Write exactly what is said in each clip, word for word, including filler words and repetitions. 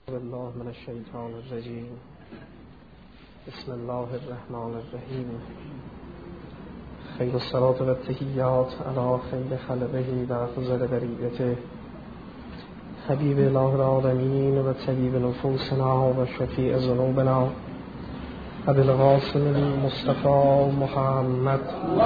بالله من الشیطان الرجیم. بسم الله الرحمن الرحیم. خیر الصلاة و التحیات علی خیر خلقه و افضل بریته حبیب الله العالمین و طبیب نفوسنا و شفیع ذنوبنا ابی القاسم المصطفى محمد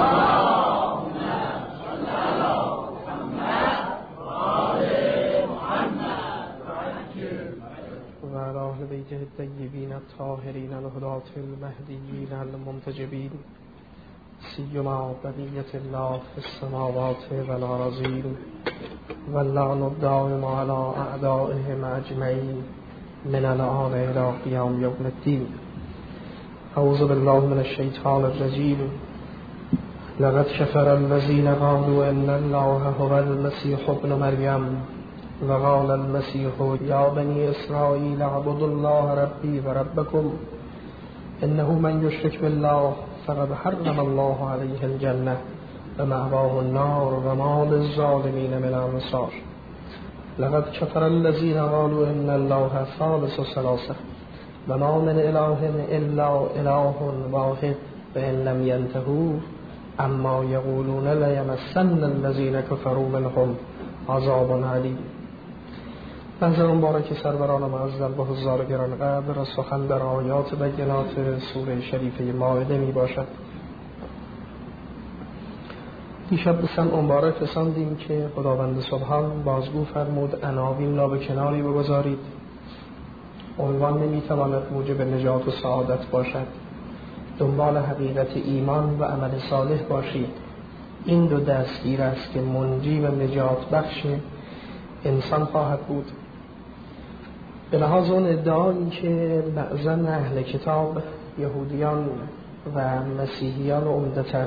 أهل بيته الطيبين الطاهرين الهداة المهديين المنتجبين سيما بقية الله في السماوات والأراضين واللعن الدائم على أعدائهم أجمعين من الآن إلى قيام يوم الدين. أعوذ بالله من الشيطان الرجيم. لقد كفر الذين قالوا إن الله هو المسيح ابن مريم وقال المسيح يا بني إسرائيل اعبدوا الله ربي وربكم إنه من يشرك بالله فقد حرم الله عليه الجنة ومأواه النار وما للظالمين من أنصار. لقد كفر الذين قالوا إن الله ثالث ثلاثة وما من إله إلا إله واحد فإن لم ينتهوا عما يقولون ليمسن الذين كفروا منهم عذاب عليم. منظر مبارک سروران معظم با حضار گرانقدر سخن در آیات بینات سوره شریفه مائده می باشد. دیشب به سمع مبارک رساندیم که خداوند سبحان بازگو فرمود عناوین را به کناری بگذارید. عنوان نمی تواند موجب نجات و سعادت باشد. دنبال حقیقت ایمان و عمل صالح باشید. این دو دستگیر است که منجی و نجات بخش انسان خواهد بود. به لحاظ اون ادعایی که بعضن اهل کتاب یهودیان و مسیحیان عمدتاً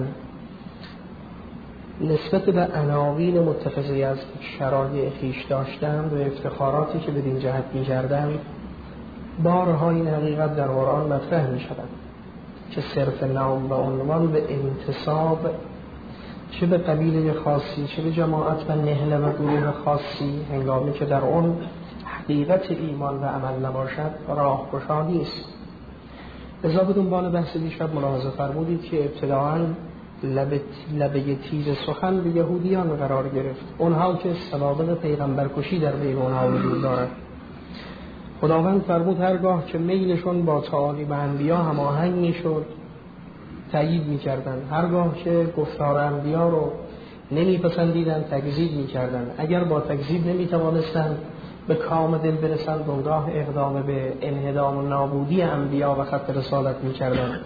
نسبت به عناوین متخذی از شرایع خویش داشتند و افتخاراتی که بدین جهت می‌کردند، بارها این حقیقت در قرآن مطرح می‌شود که صرف نام و عنوان به انتساب چه به قبیله خاصی چه به جماعت و نهله و گروه خاصی هنگامی که در اون حقیقت ایمان و عمل نباشد راهگشا نیست. لذا به دنبال بحث دیشب ملاحظه فرمودید که ابتداعاً لبه لبه تیز سخن به یهودیان قرار گرفت، اونها که سوابق پیغمبرکشی در بین اونها وجود دارد. خداوند فرمود هرگاه که میلشون با تعالیم انبیا هماهنگ میشد تأیید می‌کردند، هرگاه که گفتار انبیا رو نمی‌پسندیدند تکذیب می‌کردند، اگر با تکذیب نمی‌توانستند به کام دل برسند اونگاه اقدام به انهدام و نابودی انبیا و خط رسالت می‌کردند.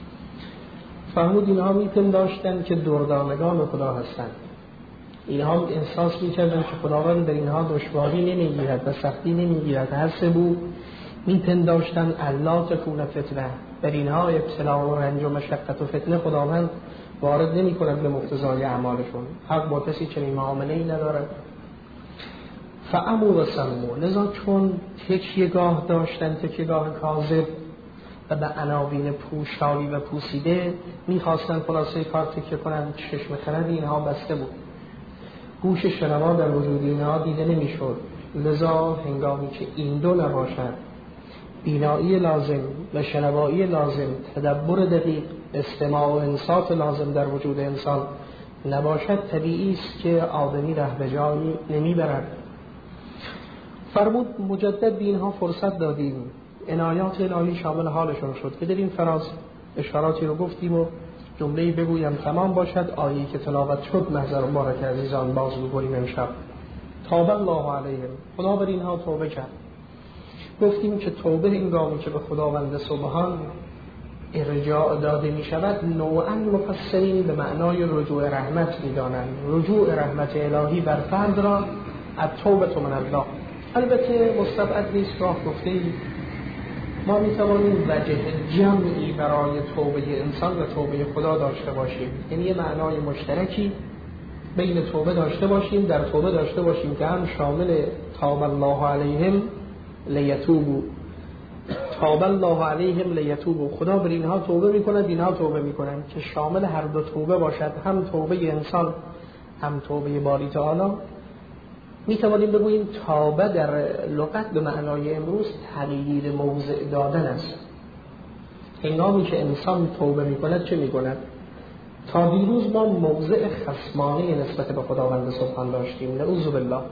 فرمود اینها می‌پنداشتند که دردانگان خدا هستند. اینها احساس می‌کردند که خداوند در اینها دشواری نمی‌گیرد و سختی نمی‌گیرد. هر سه بود می‌پنداشتند الله تکون فتنه، در اینها ابتلا و رنج و مشقت و فتنه خداوند وارد نمی کند به مقتضای اعمالشون. حق با کسی چنین معامله‌ای ندارد. فعمو و سمو، لذا چون تکیه‌گاه داشتن تکیه‌گاه کاذب و به عناوین پوشالی و پوسیده میخواستن خلاصه کار تکیه کنند، چشم خرد اینها بسته بود، گوش شنوا در وجود اینها دیده نمیشد. لذا هنگامی که این دو نباشد، بینایی لازم و شنوایی لازم، تدبر دقیق، استماع و انصات لازم در وجود انسان نباشد، طبیعی است که آدمی ره به جایی نمیبرد. فرمود مجدد به اینها فرصت دادیم، عنایات الهی شامل حالشون شد که در این فراز اشاراتی رو گفتیم و جمله‌ای بگویم تمام باشد. آیه‌ای که تلاوت شد محضر مبارک عزیزان باز بگوییم امشب. تاب الله علیهم، خدا بر اینها توبه کرد. گفتیم که توبه هنگامی که به خداوند سبحان ارجاع داده می شود نوعاً مفسرین به معنای رجوع رحمت می دانند. رجوع رحمت الهی بر فرد را از توبه من الله. البته مستبعد نیست راه گفته ما می توانیم وجه جمعی برای توبه انسان و توبه خدا داشته باشیم، یعنی یه معنای مشترکی بین توبه داشته باشیم، در توبه داشته باشیم که هم شامل تاب الله علیهم لیتوبو، تاب الله علیهم لیتوبو، خدا بر اینها توبه میکند اینها توبه میکنند، که شامل هر دو توبه باشد، هم توبه انسان هم توبه باری تعالی. می توانیم بگوییم تابه در لغت به معنای امروز تغییر موضع دادن است. هنگامی که انسان توبه می کند چه می کند؟ تا دیروز ما موضع خصمانه نسبت به خداوند سبحان داشتیم، نعوذ بالله.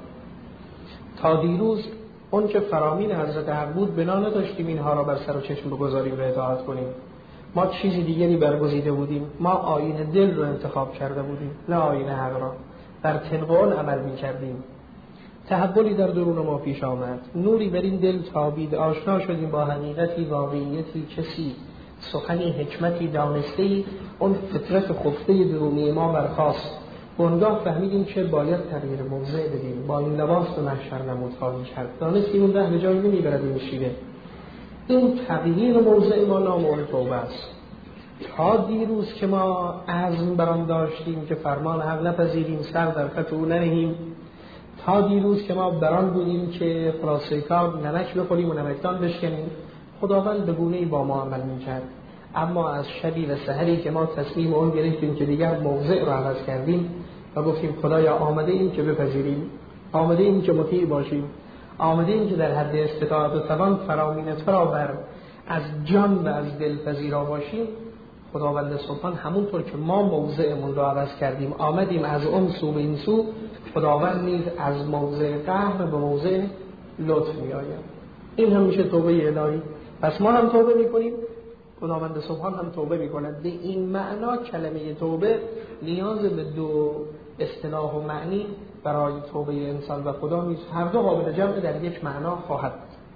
تا دیروز اون که فرامین حضرت حق بود بنا نداشتیم اینها را بر سر و چشم بگذاریم و اطاعت کنیم. ما چیزی دیگری برگزیده بودیم. ما آیین دل رو انتخاب کرده بودیم، نه آیین حق را. بر طبق آن عمل می کردیم. تحولی در درون ما پیش آمد، نوری بر این دل تابید، آشنا شدیم با حقیقتی، واقعیتی، کسی سخنی، حکمتی، دانسته‌ای. اون فطرت خفته درونی ما برخاست. اونگاه فهمیدیم که باید تغییر موضع بدیم. با این لباس به محشر نمود خواهیم کرد. دانستیم اون ره به جایی نمیبرد این شیوه. این تغییر موضع ما نام اون توبه است. تا دیروز که ما عزم برام داشتیم که فرمان حق نپذیریم، سر در خط او ننهیم، تا دیروز که ما بران بودیم که خلاصه کار نمک بخوریم و نمکدان بشکنیم، خداوند به گونه‌ای با ما عمل می‌کرد. اما از شبی و سحری که ما تصمیم اون گرفتیم که دیگر موضع رو عوض کردیم و گفتیم خدایا آمده ایم که بپذیریم، آمده ایم که مطیع باشیم، آمده ایم که در حد استطاعت و توان فرامین تو را بر از جان و از دل پذیرا باشیم، خداوند سبحان همونطور که ما موضعمون رو عوض کردیم آمدیم از اون سو به این سو، خداوند نیز از موضع قهر به موضع لطف می آید. این هم میشه توبه الهی. پس ما هم توبه میکنیم، خداوند سبحان هم توبه میکند. به این معنا کلمه توبه نیاز به دو اصطلاح و معنی برای توبه انسان و خدا نیست، هر دو قابل جمع در یک معنا خواهد.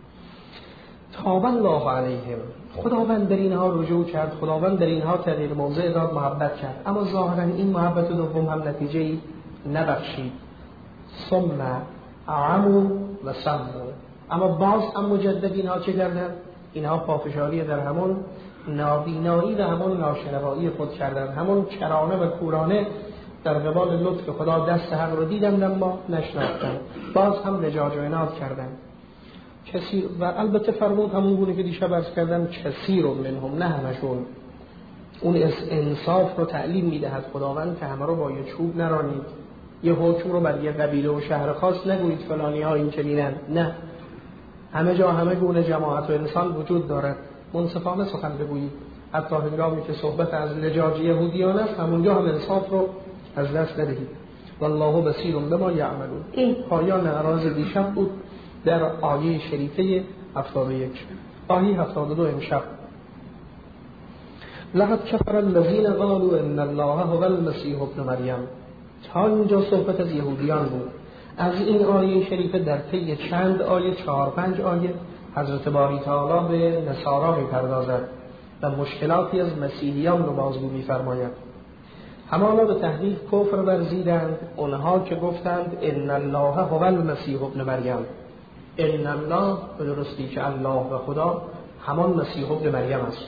تاب الله علیهم، خداوند در اینها رجوع کرد، خداوند در اینها تغییر موضع داد، محبت کرد. اما ظاهرا این محبت دوم هم نتیجه‌ای نبخشید. ثم عمو و سمو، اما باز هم مجدد اینها چه کردن؟ اینها پافشاری در همون نابینایی و همون ناشنوایی خود کردن، همون کرانه و کورانه در قبال لطف خدا دست حق رو دیدن اما نشناختن، باز هم لجاج و عناد کردن. کثیر و البته فرمود همون گونه که دیشب عرض کردم کثیر منهم، نه همشون. اون انصاف رو تعلیم میدهد خداوند که همه رو با یه چوب نرانید، یه حکم رو بر یه قبیله و شهر خاص نگویید فلانی ها این چنینن، نه، همه جا همه گونه جماعت و انسان وجود دارد، منصفانه سخن بگویید. حتی هنگامی که صحبت از لجاج یهودیان است همونجا هم انصاف رو از دست ندهید. والله بصیر بما یعملون. این پایان عراض دیشب بود در آیه شریفه هفتاد و یک. آیه هفتاد و دو امشب. لقد کفر الذین قالوا ان الله هو المسیح ابن مریم. تا اینجا صحبت از یهودیان بود. از این آیه شریفه در طی چند آیه، چهار پنج آیه، حضرت باری تعالی به نصارا می‌پردازد و مشکلاتی از مسیحیان رو بازگو می‌فرماید. همانا به تحریف کفر ورزیدند اونها که گفتند ان الله هو المسیح ابن مریم. ان الله به درستی که الله و خدا همان مسیح ابن مریم است.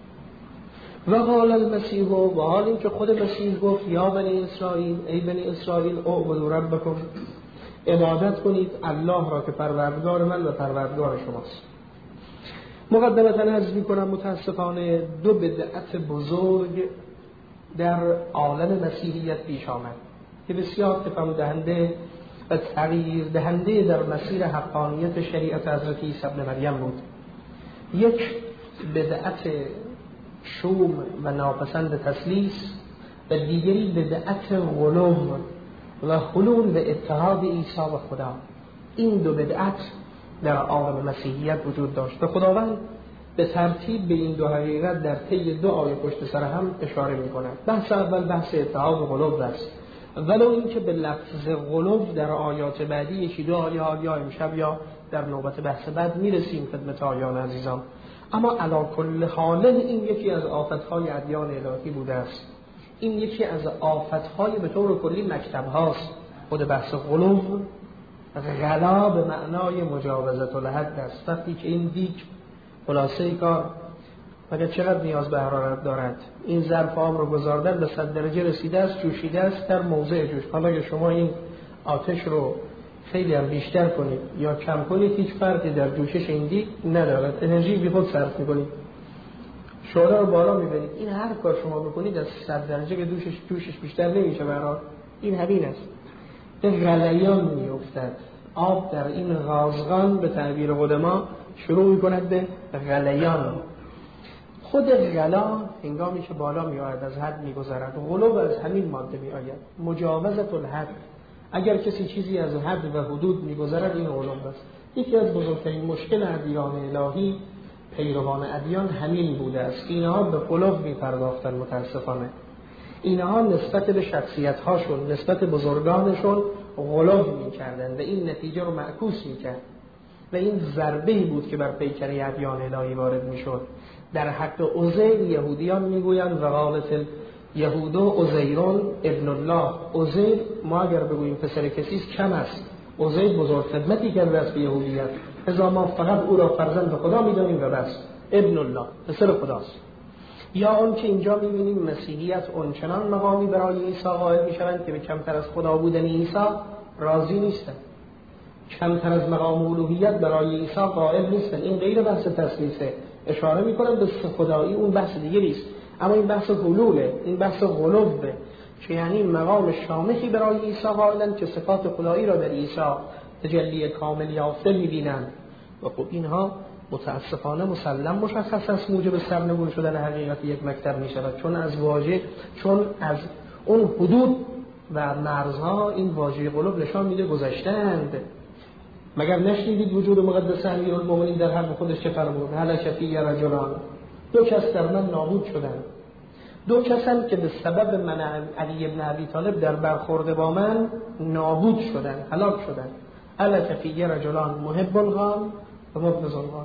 و قال المسیح، و حال این که خود مسیح گفت یا بنی اسرائیل، ای بنی اسرائیل اعبدوا ربکم، عبادت کنید الله را که پروردگار من و پروردگار شماست. مقدمتا عرض می‌کنم متاسفانه دو بدعت بزرگ در عالم مسیحیت پیش آمد که بسیار تکان دهنده و تغییر دهنده در مسیر حقانیت شریعت حضرت عیسی ابن مریم بود. یک بدعت شوم و ناپسند تسلیس و دیگری بدعت غلو و حلول به اتحاد عیسی و خدا. این دو بدعت در عالم مسیحیت وجود داشت و خداوند به ترتیب به این دو حقیقت در طی دو آیه پشت سر هم اشاره می کند. بحث اول بحث اتحاد و غلو است، ولو این که به لفظ غلو در آیات بعدی یکی دو آیه ها یا امشب یا در نوبت بحث بعد می رسیم خدمت آیان عزیزان. اما علی کل حال این یکی از آفتهای ادیان الهی بوده است. این یکی از آفتهای به طور کلی مکتب هاست. خود بحث غلو غلا به معنای مجاوزت الحد است. وقتی که این دیگ خلاصه کار مگر چقدر نیاز به حرارت دارد، این ظرف آب رو گذاردن به صد درجه رسیده است، جوشیده است در موضع جوش. حالا که شما این آتش رو خیلی هم بیشتر کنید یا کم کنید هیچ فرقی در جوشش این دیگ ندارد، انرژی بی خود صرف میکنید، شعله رو بالا میبرید. این هر کار شما بکنید از صد درجه که جوشش جوشش بیشتر نمیشه. برای این همین است. به غلیان میافتد. آب در این غازغان به تعبیر قدما شروع میکند به غلیان. خود غلا هنگامی که بالا میآید از حد میگذرد، غلو از همین ماده میآید، مجاوزت الحد. اگر کسی چیزی از حد و حدود میگذرد این غلو است. یکی از بزرگترین مشکل ادیان الهی، پیروان ادیان همین بوده است. اینها به غلو میپرداختن متاسفانه. اینها نسبت به شخصیت هاشون، نسبت بزرگانشون غلو میکردن و این نتیجه رو معکوس میکرد و این ضربه‌ای بود که بر پیکره ادیان الهی وارد میشد. در حق عزیر یهودیان میگویند و قالت یهودو عزیرون ابن الله. عزیر ما اگر بگوییم پسر کسی است کم است. عزیر بزرگ خدمتی کرده است به یهودیت، لذا ما فقط او را فرزند خدا میدانیم و بس. ابن الله پسر خداست. یا اون که اینجا میبینیم مسیحیت اونچنان مقامی برای عیسی قائل میشوند که به کمتر از خدا بودن عیسی راضی نیستند، کمتر از مقام الوهیت برای عیسی قائل نیستند. این غیر بحث تثلیثه، اشاره میکنم به خدایی، اون بحث دیگه نیست. اما این بحث حلوله، این بحث غلوه که یعنی مقام شامخی برای عیسی قائلند که صفات خدایی را در عیسی تجلی کامل یافته میبینند. و خب اینها متاسفانه مسلم مشخص است موجب سرنگون شدن حقیقت یک مکتب می شود، چون از واژه چون از اون حدود و مرزها این واژه قلوب نشان میده گذشتند. مگر نشنیدید وجود مقدس امیرالمومنین در حرف خودش چه فرمود؟ هلک فی رجلان، دو کس در من نابود شدند. دو کسند که به سبب من علی ابن ابی طالب در برخورد با من نابود شدند، هلاک شدند. هلک فی رجلان محب الغال و مبغض الغال.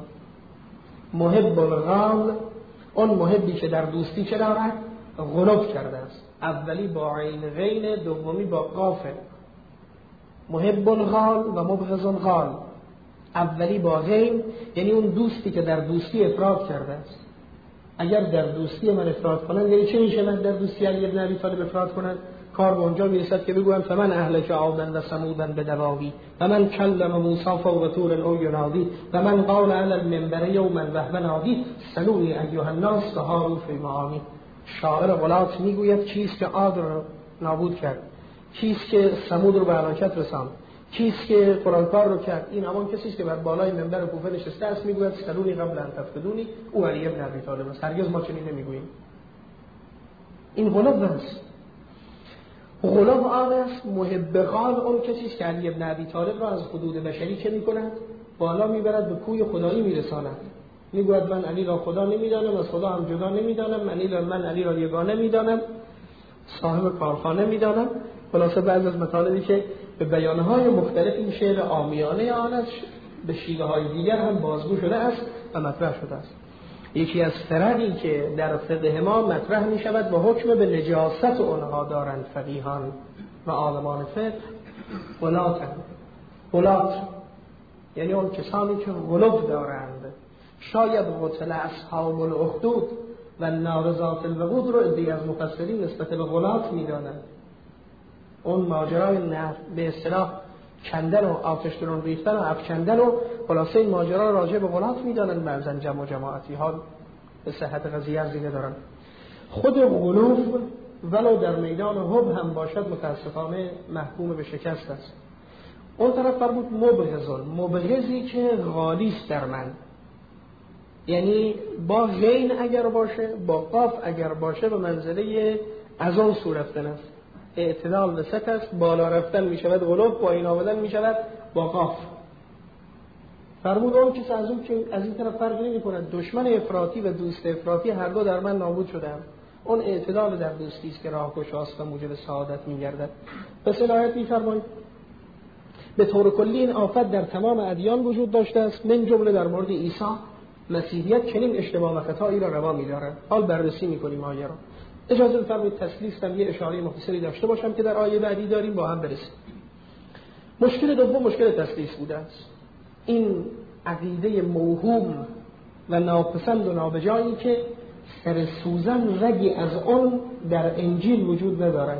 محب الغال اون محبی که در دوستی چه دارد؟ غلو کرده است. اولی با عین غین، دومی با قاف. محب الغال و مبغض الغال. اولی با غین یعنی اون دوستی که در دوستی افراد کرده است. اگر در دوستی من افراد کنن یعنی چه میشه؟ من در دوستی علی ابن ابی طالب افراد کنن، کار به اونجا میرسد که بگویم فمن اهلک عادا و ثمودا بدواوی و من کلم موسی فوق طور او ینادی و من قال علی المنبر یوما وهو نادی سلونی ایها الناس فهاروا فی معانی. شاعر غلات میگوید کیست که عاد را نابود کرد، کیست که ثمود رو به هلاکت رساند، کیست که قرآنکار رو کرد؟ این همان کسی است که بر بالای منبر کوفه نشسته است میگوید سلونی قبل ان تفقدونی، او علی ابن ابی طالب است. هرگز ما چنین نمیگوییم. این غلو است. غلو آن است. محب غال اون کسی است که علی ابن ابی طالب را از حدود بشری چه میکند؟ بالا میبرد، به کوی خدایی میرساند. میگوید من علی را خدا نمیدانم، از خدا هم جدا نمیدانم، من, من علی را یگانه میدانم، صاحب کارخانه میدانم. خلاصه بعض از مطالبی که به بیانهای مختلف این شعر عامیانه آن است به شیوه های دیگر هم بازگو شده است و مطرح شده است. یکی از فرقی که در فقه ما مطرح می شود و حکم به نجاست اونها دارند فقیهان و عالمان فقه، غلاتند. غلات یعنی اون کسانی که غلو دارند. شاید قتل اصحاب الاخدود و نارضات الوقود رو ادعی از مفسرین نسبت به غلات می دانند. اون ماجرای نه به اصطلاح کندن و آتش درون ریختن و افکندن و خلاصه این ماجرا راجع به غلات میدانن. بعضن جمع و جماعتی ها به صحت قضیه ارزی ندارن. خود غلو ولو در میدان حب هم باشد متاسفانه محکوم به شکست است. اون طرف فرمود مبغض، مبغضی که غالیست در من، یعنی با غین اگر باشه، با قاف اگر باشه به منزله از اون سو رفتن است. اعتدال وسط است، بالا رفتن می شود غلو، پایین آمدن می شود با قاف. فرمود اون کسی از اون که از این طرف فرق نمی کند، دشمن افراطی و دوست افراطی هر دو در من نابود شدند. اون اعتدال در دوستی است که راهگشاست و موجب سعادت می گردد. پس این آیت می فرماید به طور کلی این آفت در تمام ادیان وجود داشته است، من جمله در مورد عیسی مسیحیت چنین اشتباه و خطایی را روا می دارد. حال بررسی می کنیم آیه را. اجازه بفرمایید تسلیث هم یه اشاره مختصری داشته باشم که در آیه بعدی داریم با هم برسیم. مشکل دوم مشکل تسلیث بوده است. این عقیده موهوم و ناپسند و نابجایی که سر سوزن رگی از اون در انجیل وجود ندارد.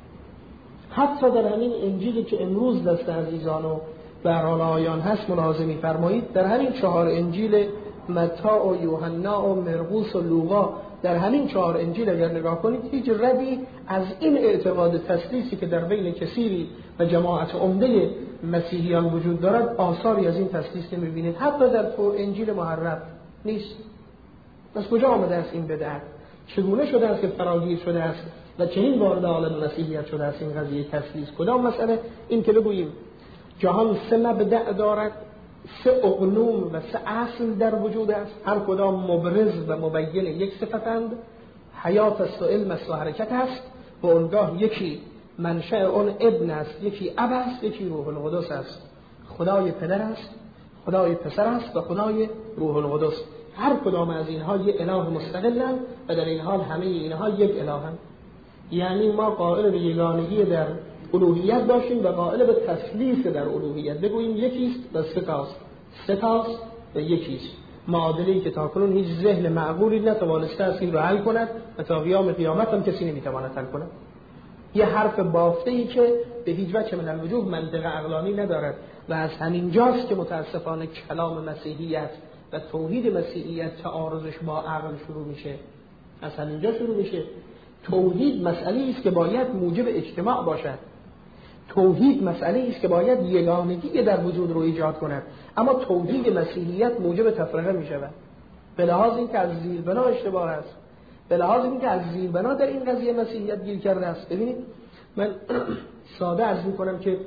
حتی در همین انجیلی که امروز دست عزیزان و بران آیان هست ملاحظه می‌فرمایید، در همین چهار انجیل متی و یوحنا و مرقس و لوقا، در همین چهار انجیل اگر نگاه کنید هیچ ردی از این اعتقاد تسلیثی که در بین کثیری و جماعت عمده مسیحیان وجود دارد، آثاری از این تسلیس نمی‌بینید. حتی در انجیل محرف نیست. از کجا آمده است این بدعت؟ چگونه شده است که فراگیر شده است و چنین وارد عالم مسیحیت شده است این قضیه تسلیس؟ کدام مسئله؟ این که بگوییم جهان سه مبدأ دارد، سه اقنوم و سه اصل در وجود است، هر کدام مبرز و مبین یک صفتند. حیات است و علم است و حرکت است و اونگاه یکی منشأ اون ابن است، یکی اب است، یکی روح القدس است. خدای پدر است، خدای پسر است و خدای روح القدس. هر کدام از اینها یک اله مستقلند و در این حال همه اینها یک الهند. یعنی ما قائل به یگانگی در الوهیت باشیم و قائل به تثلیث در الوهیت، بگوییم یکیست و ستاست، ستاست و یکیست. معادله‌ای که تاکنون هیچ ذهن معقولی نتوانسته است این رو حل کند و تا قیام قیامت هم کسی نمیتواند حل کند. یه حرف بافته‌ای که به هیچ وجه من الوجوه منطق عقلانی ندارد و از همین جاست که متاسفانه کلام مسیحیت و توحید مسیحیت تعارضش با عقل شروع میشه. از همینجا شروع میشه. توحید مسئله است که باید موجب اجتماع باشد. توحید مسئله است که باید یگانگی در وجود رو ایجاد کند، اما توحید مسیحیت موجب تفرقه میشود. به لحاظ اینکه از زیربنا اشتباه است، به لحاظ اینکه از زیربنا در این قضیه مسیحیت گیر کرده است. ببینید من ساده عرض میکنم که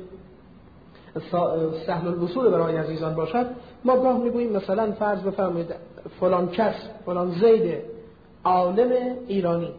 سهل الوصول برای عزیزان باشد. ما گاه میگوییم مثلا فرض بفرمایید فلان کس، فلان زید عالم ایرانی.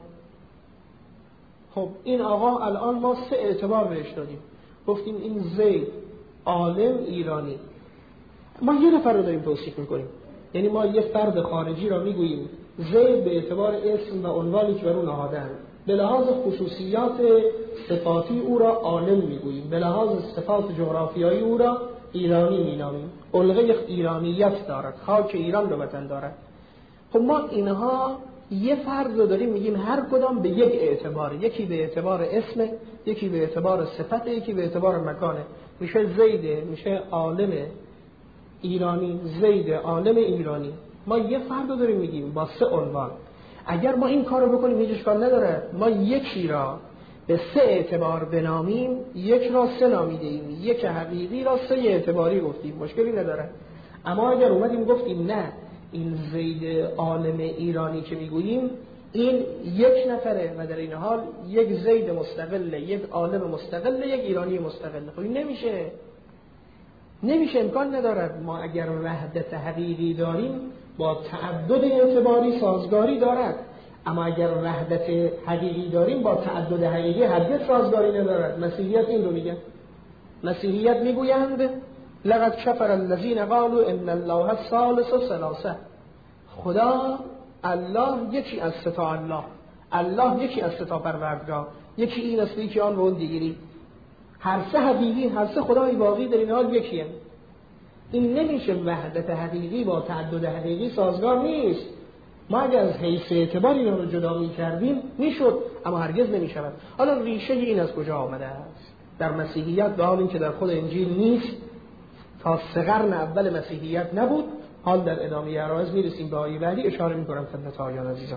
خب این آقا الان ما سه اعتبار بهش دادیم، گفتیم این زید عالم ایرانی. ما یه نفر رو داریم توصیف میکنیم، یعنی ما یه فرد خارجی را میگوییم زید به اعتبار اسم و عنوانی که بر اون نهاده‌اند. به لحاظ خصوصیات صفاتی او را عالم میگوییم، به لحاظ صفات جغرافیایی او را ایرانی مینامیم. علقه ایرانیت دارد، خاک ایران رو وطن دارد. خب ما اینها یه فرد رو داریم میگیم هر کدام به یک اعتبار، یکی به اعتبار اسم، یکی به اعتبار صفت، یکی به اعتبار مکانه. میشه زید، میشه عالم ایرانی، زید عالم ایرانی. ما یه فرد رو داریم میگیم با سه عنوان. اگر ما این کارو بکنیم هیچ اشکال نداره. ما یکی را به سه اعتبار بنامیم، یک را سه نامیده ایم، یک حقیقی را سه اعتباری گفتیم، مشکلی نداره. اما اگر اومدیم گفتیم نه، این زید عالم ایرانی که میگوییم این یک نفره و در این حال یک زید مستقله، یک عالم مستقله، یک ایرانی مستقله، خب این نمیشه. نمیشه، امکان ندارد. ما اگر وحدت حقیقی داریم با تعدد اعتباری سازگاری دارد، اما اگر وحدت حقیقی داریم با تعدد حقیقی هرگز سازگاری ندارد. مسیحیت این رو میگه. مسیحیت میگویند لقد کفر الذین قالوا ان الله الثالث ثلاثه. خدا، الله یکی از سه تا الله، الله یکی از سه تا پروردگار، یکی این است، یکی آن و اون دیگری. هر سه حقیقی، هر سه خدای باقی در این حال یکیه. این نمیشه. وحدت حقیقی با تعدد حقیقی سازگار نیست. ما اگر از حیث اعتبار اینا رو جدا می‌کردیم میشد، اما هرگز نمی‌شود. حالا ریشه این از کجا آمده است؟ در مسیحیت، به حال این که در خود انجیل نیست، تا سه قرن اول مسیحیت نبود. حال در ادامه عرایض میرسیم به آیه بعدی، اشاره می‌کنم خدمت آیان عزیزان.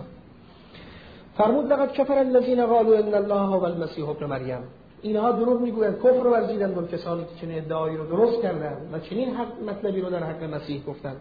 فرمود لقد کفر الذین قالوا ان الله هو المسیح ابن مریم. اینها دروغ میگویند، کفر رو ورزیدند اون کسانی که چنین ادعایی رو درست کردند و چنین حق مطلبی رو در حق مسیح گفتند.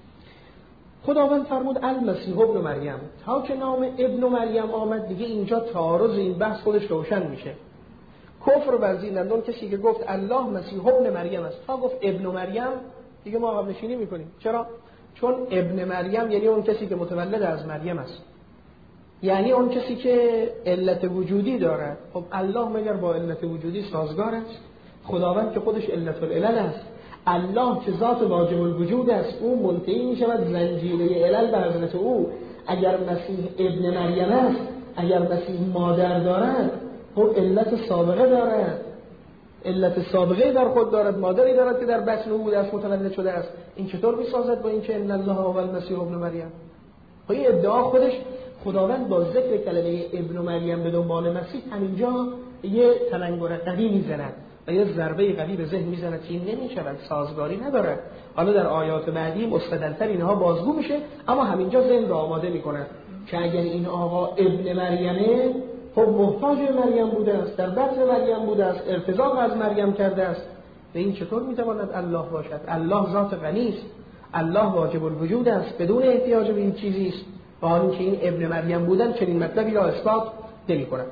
خداوند فرمود المسیح ابن مریم. تا که نام ابن مریم آمد دیگه اینجا تعارض این بحث خودش روشن میشه. کفر ورزیدند اون کسی که گفت الله مسیح ابن مریم است، تا گفت ابن مریم دیگه ما عقب نشینی میکنیم. چرا؟ چون ابن مریم یعنی اون کسی که متولد از مریم است، یعنی اون کسی که علت وجودی دارد. خب الله مگر با علت وجودی سازگار است؟ خداوند که خودش علت العلل است. الله که ذات واجب الوجود است، او منتهی می شود زنجیره علل به حضرت او. اگر مسیح ابن مریم است، اگر مسیح مادر دارد، خب علت سابقه دارد، علت سابقه در خود دارد، مادری دارد که در بطن او بوده متولد شده است. این چطور می سازد با اینکه ان الله هو المسیح ابن مریم؟ خب این ادعا خودش خداوند با ذکر کلمه ابن مریم به دنبال مسیح همینجا یه تلنگر قوی میزند و یه ضربه قوی به ذهن میزند که این نمیشود، سازگاری ندارد. حالا در آیات بعدی مستدلتر اینها بازگو میشه، اما همینجا ذهن رو آماده میکند که اگر این آقا ابن مریمه، خب محتاج مریم بوده است، در بطن مریم بوده است، ارتزاق از مریم کرده است. و این چطور میتواند الله باشد؟ الله ذات غنی است، الله واجب الوجود است، بدون احتیاج به این چیزی است. و حال اینکه این ابن مریم بودن چنین مطلبی را اثبات نمی‌کند.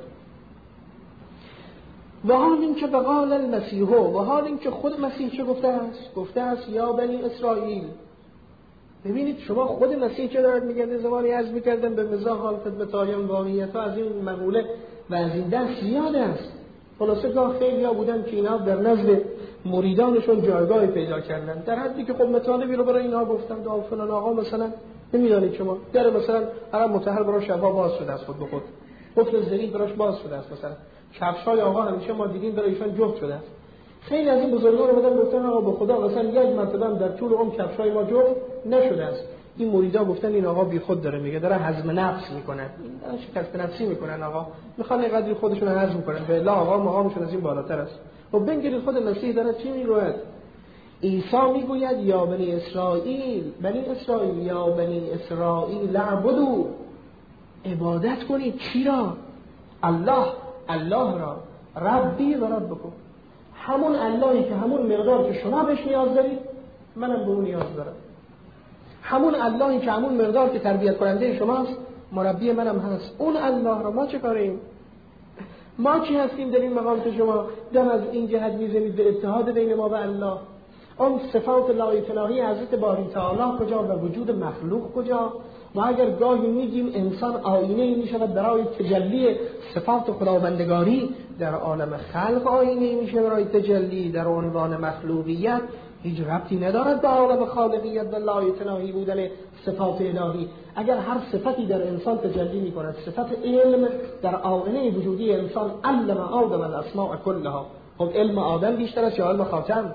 و حال اینکه وقال المسیح، و حال اینکه خود مسیح چه گفته است؟ گفته است یا بنی اسرائیل. ببینید شما خود مسیح چه دارد میگه؟ زمانی عرض می‌کردم به مزاح حال خدمت آیان واقعیت از این مقوله و از این دست زیاد است. خلاصه گاه خیلی ها بودن که اینا در نزد مریدانشون جایگاهی پیدا کردن، در حدی که خب مطالبی رو برای اینها گفتن. دا فلان آقا مثلا نمیدونید شما در مثلا حرم مطهر برای شبا باز شده است، خود به خود قفل زری براش باز شده است. مثلا کفشای آقا همیشه ما دیدیم برای ایشان جفت شده است. خیلی از این بزرگان رو بدن گفتن آقا به خدا مثلا یک مرتبه در طول عمر کفشای ما جفت نشده است. این مریدا گفتن این آقا بی خود داره میگه، داره هضم نفس میکنه، داره شکست نفسی میکنن. آقا میخوان اینقدر خودشون رو هضم کنن، به لا آقا مقامشون از این بالاتر است. و بنگرید خود مسیح داره چی میگوید؟ عیسی میگوید یا بنی اسرائیل، بنی اسرائیل یا بنی اسرائیل اعبدوا، عبادت کنید چی را؟ الله، الله را، ربی و ربکم، همون اللهی که همون مقدار که شما بهش نیاز دارید منم به اون نیاز دارم، همون اللهی که همون مقدار که تربیت کننده شماست مربی منم هست. اون الله را ما چه کاریم؟ ما چی هستیم در این مقام که شما دم از این جهت میزنید به اتحاد بین ما و الله؟ اون صفات لایتناهی حضرت باری تعالی کجا و وجود مخلوق کجا؟ ما اگر گاهی میگیم انسان آینه میشود برای تجلی صفات خداوندگاری، در عالم خلق آینه میشه برای تجلی در عنوان مخلوقیت، هیچ ربطی ندارد به عالم خالقیت و لایتناهی بودن صفات الهی. اگر هر صفتی در انسان تجلی میکند، صفت علم در آینه وجودی انسان، علم آدم الاسماء کلها. خب علم آدم بیشتر است یا علم خاتم؟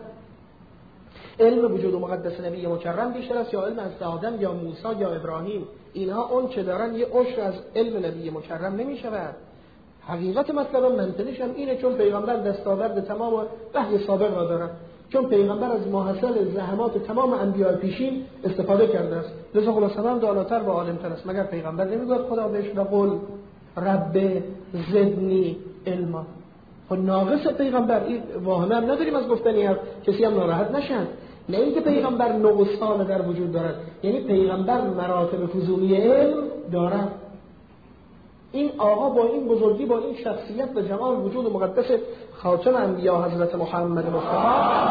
علم وجود و مقدس نبی مکرم بیشتر است یا علم از آدم یا موسی یا ابراهیم؟ اینها اون چه دارن یه عشر از علم نبی مکرم نمی شود. حقیقت مطلب منطقیش هم اینه، چون پیغمبر دستاورد تمام وحی سابق را دارد، چون پیغمبر از ماحصل زحمات تمام انبیاء پیشین استفاده کرده است، لذا خلاصه هم داناتر و عالمتر است. مگر پیغمبر نمیگوید خدا بهش وقل رب زدنی علما؟ خب ناقص پیغمبر این واهمه هم نداریم از گفتنی هست، کسی هم ناراحت نشن. نه اینکه پیغمبر نقصان در وجود دارد، یعنی پیغمبر مراتب فضولی علم دارد. این آقا با این بزرگی، با این شخصیت و جمال وجود و مقدس خاتم انبیا حضرت محمد مصطفی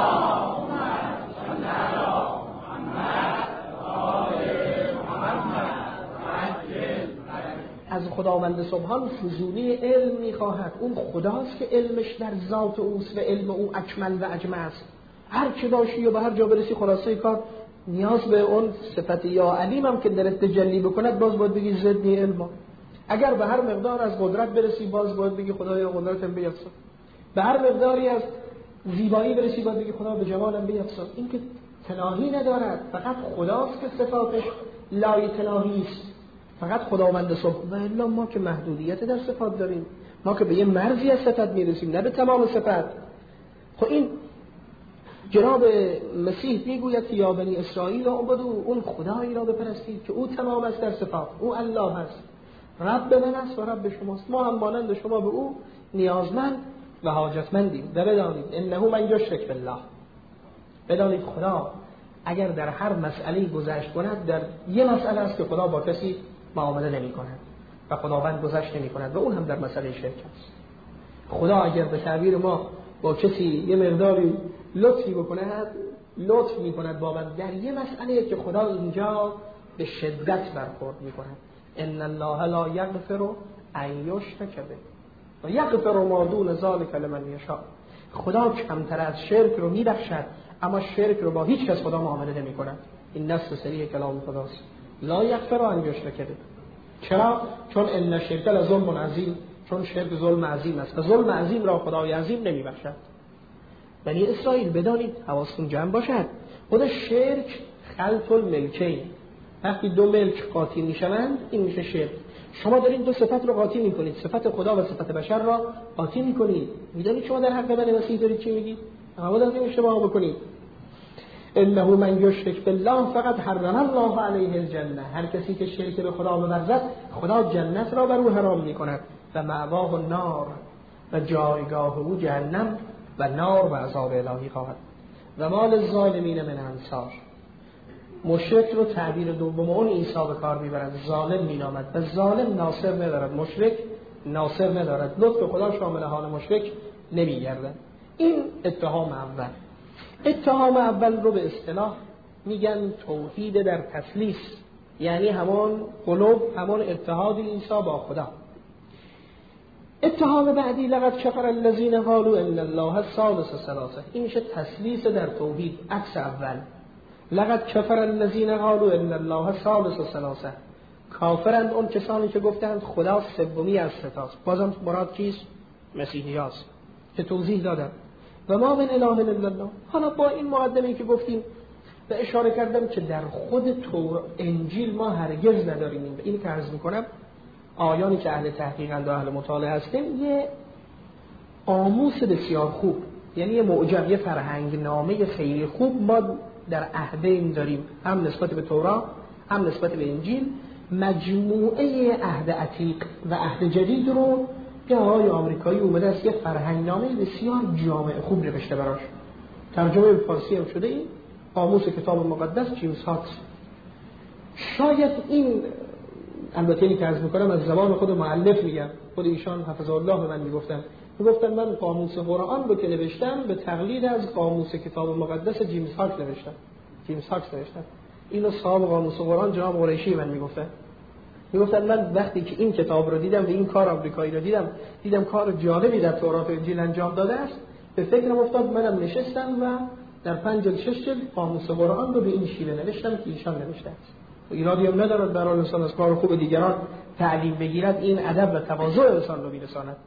از خداوند سبحان فضولی علم میخواهد. اون خداست که علمش در ذات اوست و علم او اکمل و اجمع است. هر چه باشی و به هر جا برسی خلاصه کار نیاز به اون صفت یا علیم هم که در تجلی بکند باز باید بگی زدنی علم. اگر به هر مقدار از قدرت برسی باز باید بگی خدایا قدرتم بیفزا. به هر مقداری از زیبایی برسی باید بگی خدا به جمالم بیفزا. این که تناهی ندارد، فقط خداست که صفاتش لای تناهی است، فقط خداوند سبحان. و الا ما که محدودیت در صفات داریم، ما که به یه مرزی از صفت میرسیم نه به تمام صفت. خب این جناب مسیح میگوید یا بنی اسرائیل اعبدوا، اون خدایی را بپرستید که او تمام است در صفات، او الله است، رب من است و رب شماست. ما هم مانند شما به او نیازمند و حاجتمندیم. و بدانید انه من یشرک بالله، بدانید خدا اگر در هر مسئله گذشت کند، در یه مسئله است که خدا با کسی معامله نمی کند و خداوند گذشت نمی کند و اون هم در مسئله شرک است. خدا اگر به تعبیر ما با کسی یه مقداری لطفی بکند، لطف می کند با من در یه مسئله که خدا اینجا به شدت برخورد می کند. ان الله لا یغفر ان یشرک به و یغفر ما دون ذلک لمن یشاء. خدا کمتر از شرک رو میبخشد، اما شرک رو با هیچ کس خدا معامله نمی کند. این نص صریح کلام خداست. لا یغفر ان یشرک به. چرا؟ چون ان شرک لظلم عظیم، چون شرک ظلم عظیم است و ظلم عظیم را خدای عظیم نمی بخشد. بنی اسرائیل بدانید، حواستون جمع باشد، خود شرک خلط الملکین، وقتی دو ملک قاطی میشوند این میشه شرک. شما دارین دو صفت رو قاطی میکنید، صفت خدا و صفت بشر را قاطی میکنید. میدونید شما در حق بنی مسیح دارید چی میگید؟ اما دارید اشتباه بکنید. انه من یشرک بالله فقد حرم الله علیه الجنه، هر کسی که شرک به خدا بورزد خدا جنت را بر او حرام میکند و مأواه النار، و جایگاه او جهنم و نار و عذاب الهی خواهد. و ما للظالمین من انصار، مشرک رو تعبیر دوم اون عیسی به کار میبرد، ظالم مینامد و ظالم ناصر ندارد، مشرک ناصر ندارد، لطف خدا شامل حال مشرک نمیگردد. این اتهام اول. اتهام اول رو به اصطلاح میگن توحید در تثلیث، یعنی همون قلوب، همون اتحاد عیسی با خدا. اتهام بعدی لقد کفر الذین قالوا ان الله ثالث ثلاثه، این میشه تثلیث در توحید، عکس اول. لقد کفر الذین قالوا ان الله ثالث ثلاثه، کافرند اون کسانی که گفتند خدا سومی از ستاست. بازم مراد کیست؟ مسیحیاست که توضیح دادم. و ما من اله الا الله. حالا با این مقدمه‌ای که گفتیم و اشاره کردم که در خود تور انجیل ما هرگز نداریم، این که عرض میکنم آیانی که اهل تحقیقند و اهل مطالعه هستیم یه قاموس بسیار خوب، یعنی یه معجم، یه فرهنگ نامه خیلی خوب ما در عهدین داریم، هم نسبت به تورات هم نسبت به انجیل. مجموعه عهد عتیق و عهد جدید رو یه آقای آمریکایی اومده است یه فرهنگ نامه بسیار جامع خوب نوشته براش، ترجمه به فارسی هم شده. این قاموس کتاب مقدس جیمز هاکس. شاید این، البته اینی که عرض میکنم از زبان خود مؤلف میگم، خود ایشان حفظه الله به من میگفتن میگفتن من قاموس قرآن رو که نوشتم به تقلید از قاموس کتاب مقدس جیمز هاکس نوشتم. جیمز هاکس نوشتم اینو صاحب قاموس قرآن جناب قریشی من میگفتن. میگفتن من وقتی که این کتاب رو دیدم و این کار آمریکایی رو دیدم دیدم کار جالبی در تورات و انجیل انجام داده است، به فکرم افتاد منم نشستم و در پنج جلد شش جلد قاموس قرآن رو به این شیوه نوشتم که ایشان نوشته است. ایرادی هم ندارد برای انسان از کار خوب دیگران تعلیم بگیرد، این ادب و تواضع انسان رو میرساند.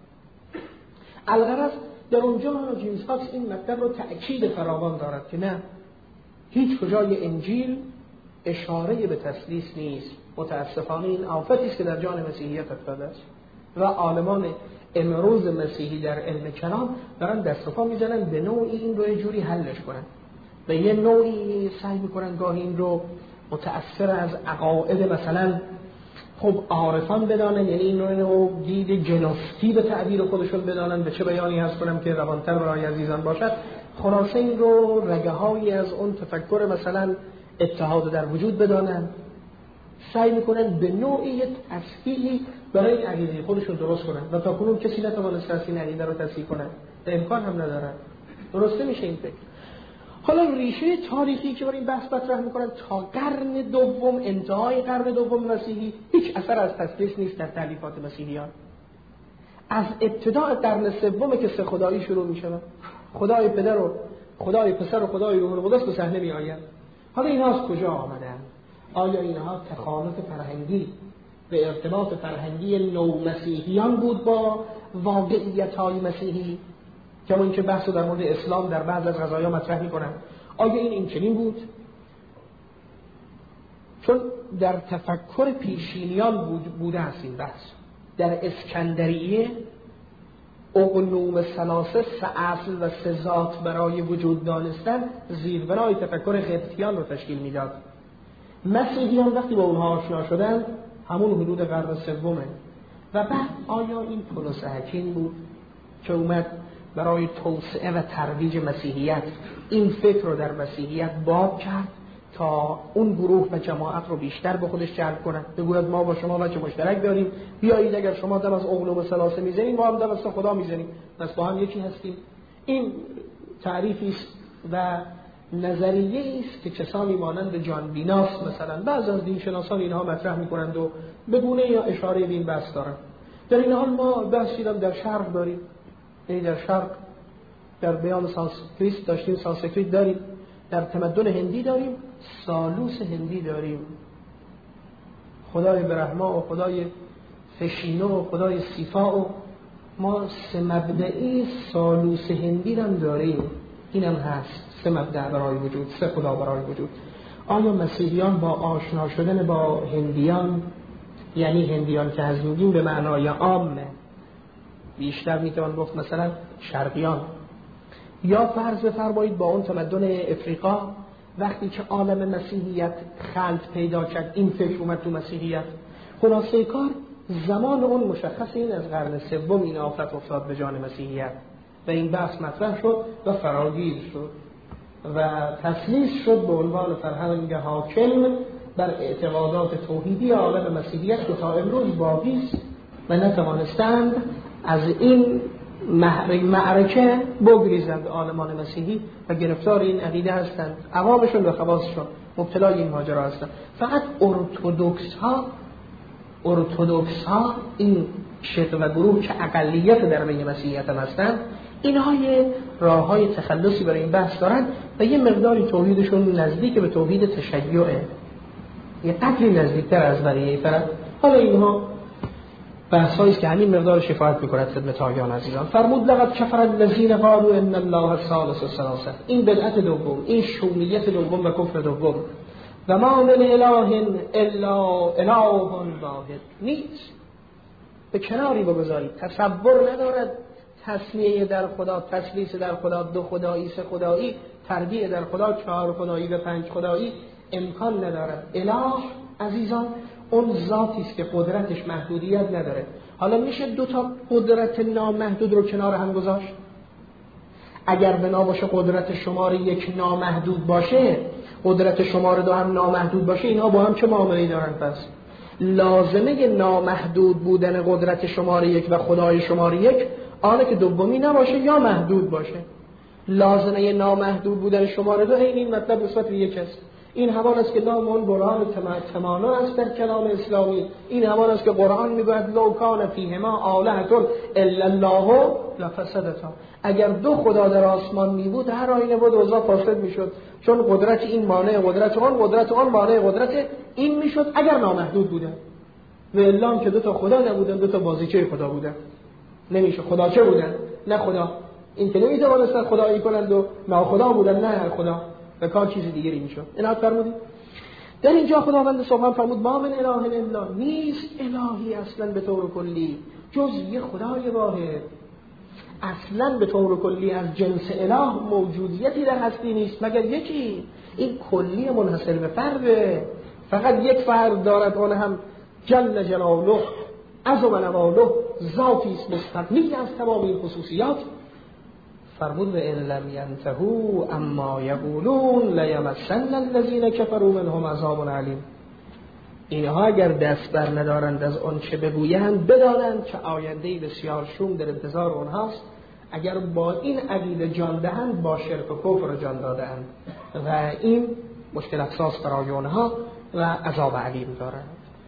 الغرض در اونجا جیمز هاکس این مطلب رو تأکید فراوان دارد که نه، هیچ کجای انجیل اشاره به تثلیث نیست. متاسفانه این آفتی است که در جان مسیحیت افتاده است و عالمان امروز مسیحی در علم کلام دارن دست و پا میزنن به نوعی این رو یه جوری حلش کنن، به یه نوعی سعی میکنن گاهی این رو متأثر از عقاید مثلا خب عارفان بدانن، یعنی این رو دید جنوستی به تعبیر خودشون بدانن. به چه بیانی هست کنم که روانتر برای عزیزان باشد؟ خلاصه این رو رگه هایی از اون تفکر مثلا اتحاد در وجود بدانن، سعی میکنن به نوعی تصحیحی برای این عقیده خودشون درست کنن و تا کنون کسی نتوانسته است این عقیده رو تصحیح کنه، امکان هم ندارن، درست نمیشه این فکر. حالا ریشه تاریخی که برای این بحث مطرح میکنن تا قرن دوم، انتهای قرن دوم مسیحی، هیچ اثر از تثلیث نیست در تالیفات مسیحیان. از ابتداء قرن سوم که سه خدایی شروع میشه، خدای پدر و خدای پسر و خدای روح القدس به صحنه میآیند. حالا اینها از کجا آمدن؟ آیا اینها تخالف فرهنگی به ارتباط فرهنگی نو مسیحیان بود با واقعیت‌های مسیحی؟ کما اینکه بحث در مورد اسلام در بعض از قضایا مطرح می‌کنن. آیا این این چنین بود؟ چون در تفکر پیشینیان بود بوده است این بحث. در اسکندریه اقنوم ثلاثه، سه اصل و سه ذات برای وجود دانستن زیربنای تفکر قبطیان رو تشکیل میداد. مسیحیان وقتی با اونها آشنا شدن همون حدود قرن سومه و بعد آیا این پولس حکیم بود که اومد برای توسعه و ترویج مسیحیت این فکر رو در مسیحیت باب کرد تا اون گروه و جماعت رو بیشتر به خودش جلب کنه، بگوید ما با شما وجه مشترک داریم، بیایید اگر شما دم از اقلوم ثلاثه میزنید ما هم دم از خدا میزنیم، پس با هم یکی هستیم. این تعریفی است و نظریه است که کسانی مانند جان بیناس مثلا بعض از دینشناسان اینها مطرح میکنند و به گونه یا اشاره به این بحث دارند. در این حال ما بحثی را در شرق داریم، یعنی در شرق در بیان سانسکریت داشتیم، سانسکریت داریم، در تمدن هندی داریم، سالوس هندی داریم، خدای برهما و خدای فشینو و خدای سیفا و ما سه مبدعی سالوس هندی هم داریم. اینم هست سه مبدع برای وجود، سه خدا برای وجود. آیا مسیحیان با آشنا شدن با هندیان، یعنی هندیان که از میگیم به معنای عامه، بیشتر میتوان گفت مثلا شرقیان، یا فرض بفرمایید با اون تمدن افریقا وقتی که عالم مسیحیت خلط پیدا کرد، این فکر اومد تو مسیحیت، خلاصه کار زمان اون مشخص، این از قرن سوم این آفت افتاد به جان مسیحیت و این بحث مطرح شد و فراگیر شد و تسلیس شد به عنوان فرهنگ حاکم بر اعتقادات توحیدی عالم مسیحیت که تا امروز باقی است و نتوانستند از این معرکه بگریزند عالمان مسیحی و گرفتار این عقیده هستند. عوامشون و خواصشون مبتلای این ماجرا هستند. فقط ارتدوکس ها ارتدوکس ها این شق و گروه که اقلیت در بین مسیحیت هم هستند، اینها یه راه های تخلصی برای این بحث دارن و یه مقداری توحیدشون نزدیک به توحید تشیعه، یه قدری نزدیکتر از بقیه طرف. حالا اینها بحثایی است که همین مقدار شفاعت می‌کند خدمت آقایان عزیزان. فرمود لقد کفر الذین قالوا ان الله ثالث ثلاثه. این بدعت دوم، این شومیت دوم و کفر دوم. و ما من اله الا اله واحد. نیست به کناری بگذارید، تصور ندارد تسمیه در خدا، تسلیس در خدا، دو خدایی، سه خدایی، تربیع در خدا، چهار خدایی و پنج خدایی امکان ندارد. اله عزیزان اون ذاتی است که قدرتش محدودیت نداره. حالا میشه دو تا قدرت نامحدود رو کنار هم گذاشت؟ اگر بنا باشه قدرت شماره یک نامحدود باشه، قدرت شماره دو هم نامحدود باشه، اینها با هم چه معامله‌ای دارن؟ پس لازمه نامحدود بودن قدرت شماره یک و خدای شماره یک آنه که دومی نباشه یا محدود باشه. لازمه نامحدود بودن شماره دو این این مطلب نسبت به یک است. این همان است که نام اون برهان تمانا است در کلام اسلامی. این همان است که قرآن میگوید لو کان فیهما آلهة الا الله لفسدتا. اگر دو خدا در آسمان می بود هر آینه بود اوضاع فاسد میشد، چون قدرت این مانع قدرت آن، قدرت آن مانع قدرت این میشد اگر نامحدود بودن. و الا که دو تا خدا نبودن، دو تا بازیچه خدا بودن. نمیشه خدا چه بودن؟ نه خدا. این که نمیتوانستن خدایی کنند و ناخدا بودن، نه خدا. و کار چیز دیگری میشد. اینا فرمودید در اینجا خداوند سبحان فرمود ما من اله الا، نیست الهی اصلا به طور کلی جز یه خدای واحد. اصلا به طور کلی از جنس اله موجودیتی در هستی نیست مگر یکی. این کلی منحصر به فرده، فقط یک فرد دارد، اون هم جل جلاله عظم نواله، ذاتی است مستقلی از تمام این خصوصیات. فرمود و ان لم ینتهوا اما یقولون لیمسن الذین کفروا منهم عذاب علیم. اینها اگر دست بر ندارند از آن چه بگویند، بدانند که آینده‌ای بسیار شوم در انتظار آنهاست. اگر با این عقیده جان دهند با شرک و کفر جان دادند و این مشکل اساس برای آنها و عذاب علیم دارند.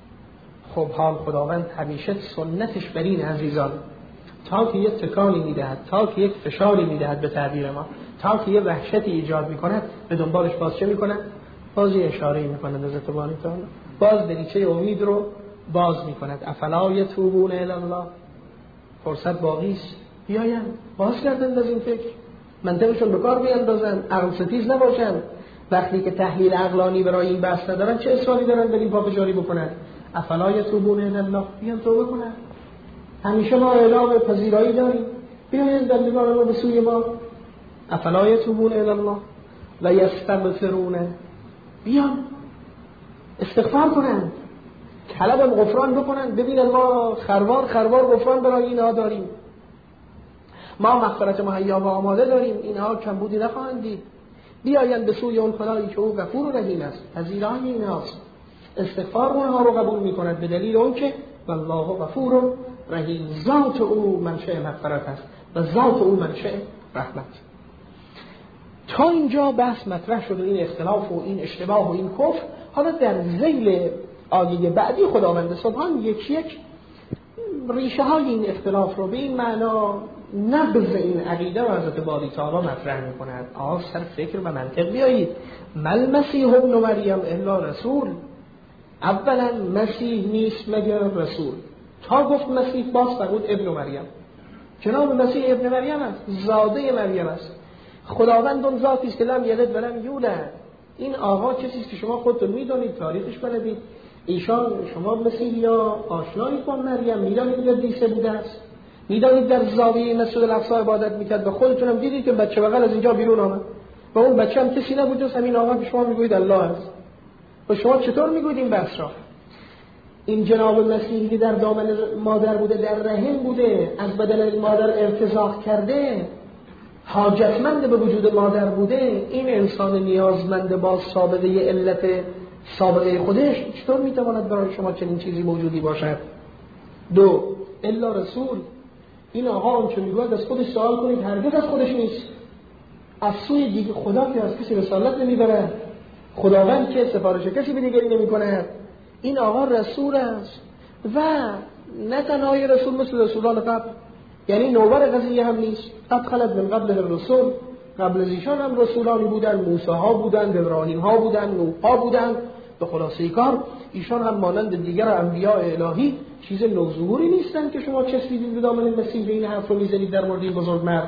خب حال خداوند همیشه سنتش بر این عزیزان، تا که یک تکانی میدهد، تا که یک فشاری میدهد به تعبیر ما، تا که یک وحشتی ایجاد میکند، به دنبالش باز چه میکنه؟ باز یه اشاره میکند از اتبانی تعالی، باز دریچه امید رو باز میکند. افلا یتوبون الی الله، فرصت باقی است، بیاین باز کردن از این فکر، منطقشون به کار بیاندازن، عقل ستیز نباشن. وقتی که تحلیل عقلانی برای این بحث ندارن چه اصراری دارن برای این پافشاری بکنن؟ افلا یتوبون الی الله، بیان توبه کنن. همیشه ما اعلام پذیرایی داریم، بیاین بندگان ما به سوی ما. افلا یتوبون الی الله و یستغفرون، بیان استغفار کنن، طلب غفران بکنن. ببینن ما خروار خروار غفران برای اینها داریم، ما مغفرت مهیا و آماده داریم، اینها کمبودی نخواهند دید. بیاین به سوی اون خدایی که او غفور و رحیم است، پذیرای اینهاست، استغفار اونها رو قبول میکند به دلیل اون که والله غفور و رحیم، ذات او منشأ مغفرت است و ذات او منشأ رحمت. تا اینجا بحث مطرح شد و این اختلاف و این اشتباه و این کفر. حالا در ذیل آیه بعدی خداوند سبحان یک یک ریشه های این اختلاف رو به این معنا نبض این عقیده و حضرت باری تعالی مطرح می‌کند. آ سر فکر و منطق بیایید. مل مسیح ابن مریم الا رسول، اولا مسیح نیست مگر رسول. تا گفت مسیح باز فرمود ابن مریم، جناب مسیح ابن مریم است، زاده مریم است. خداوند اون ذاتی است که لم یلد و لم یولد. این آقا کسی است که شما خودتون میدونید، تاریخش بلدید. ایشان شما مسیحیا آشنایی کن مریم، میدانید که دیسه بوده است، میدانید در زاویه مسجد الاقصی عبادت میکرد و خودتون هم دیدید که بچه بغل از اینجا بیرون آمد. و اون بچه هم کسی نبود جز همین آقا که شما میگوید الله است. و شما چطور میگوید این بحث را؟ این جناب مسیحی که در دامن مادر بوده، در رحم بوده، از بدن مادر ارتزاق کرده، حاجتمند به وجود مادر بوده، این انسان نیازمند با سابقه علت سابقه خودش چطور میتواند برای شما چنین چیزی موجودی باشد؟ دو، الا رسول. این آقا اون چه میگوید از خودش سوال کنید، هرگز از خودش نیست، از سوی دیگه خدا که از کسی رسالت نمیبره، خداوند که سفارش کسی به دیگری نمیکنه. این آقا رسول است و نه تنهای رسول مثل رسولان قبل، یعنی نوبر قضیه هم نیست. قد خلت من قبل الرسول، قبل از ایشان هم رسولانی بودن، موسی ها بودن، ابراهیم ها بودن، نوح ها بودن. به خلاصه کار ایشان هم مانند دیگر انبیاء الهی چیز نوظهوری نیستن که شما چسبیدید به دامن مسیح به این حرف رو میزنید در مورد این بزرگ مرد.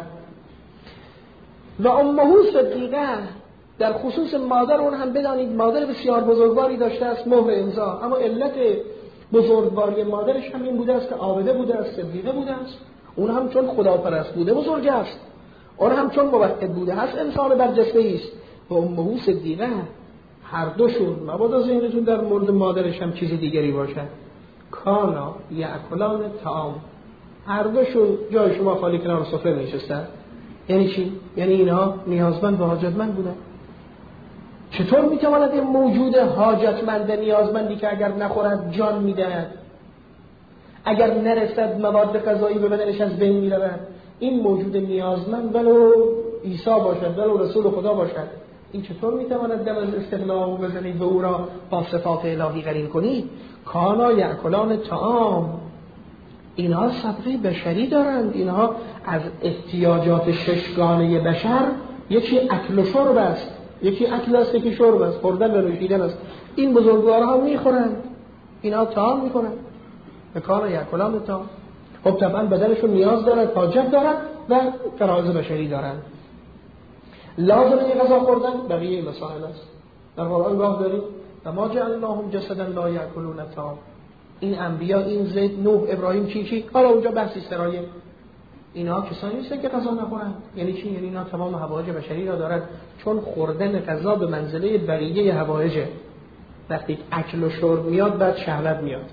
و امه صدیقه، در خصوص مادر اون هم بدانید مادر بسیار بزرگواری داشته است، مهر امضا. اما علت بزرگواری مادرش هم این بوده است که عابده بوده است، صدیقه بوده است. اون هم چون خداپرست بوده بزرگ است، اون هم چون موحد بوده هست انسان برجسته است. و امه صدیقه، هر دوشون مبادا ذهنتون در مورد مادرش هم چیز دیگری باشد. کانا یاکلان طعام، هر دوشون جای شما خالی کنار سفره نشستن. یعنی چی؟ یعنی اینها نیازمند و حاجتمند بودن. چطور میتواند این موجود حاجتمند نیازمندی که اگر نخورد جان میدهد، اگر نرسد مواد غذایی به بدنش از بین میرود، این موجود نیازمند ولو عیسی باشد ولو رسول خدا باشد، این چطور میتواند دم از استغنا بزنید و او را با صفات الهی قرین کنید؟ کانا یاکلان طعام، اینها سابقه بشری دارند. اینها از احتیاجات ششگانه بشر یکی اکل و شرب است، یکی اکل است، یکی شرب است، خوردن و نوشیدن است. این بزرگوارها میخورند، اینها طعام میکنند. کانا یاکلان طعام. خب طبعا بدنشون نیاز دارد، حاجت دارد و فرایض بشری دارند. لازمه این غذا خوردن بقیه مسائل است. در قرآن گاه داریم و ما جعلناهم جسدا لا یاکلون الطعام. این انبیا، این زید، نوح، ابراهیم، چی چی، حالا اونجا بحثی سرایه. اینا کسانی نیستن که غذا نخورن. یعنی چی؟ یعنی اینا تمام حوایج بشری را دارن، چون خوردن غذا به منزله بقیه حوایجه. وقتی اکل و شرب میاد بعد شهوت میاد.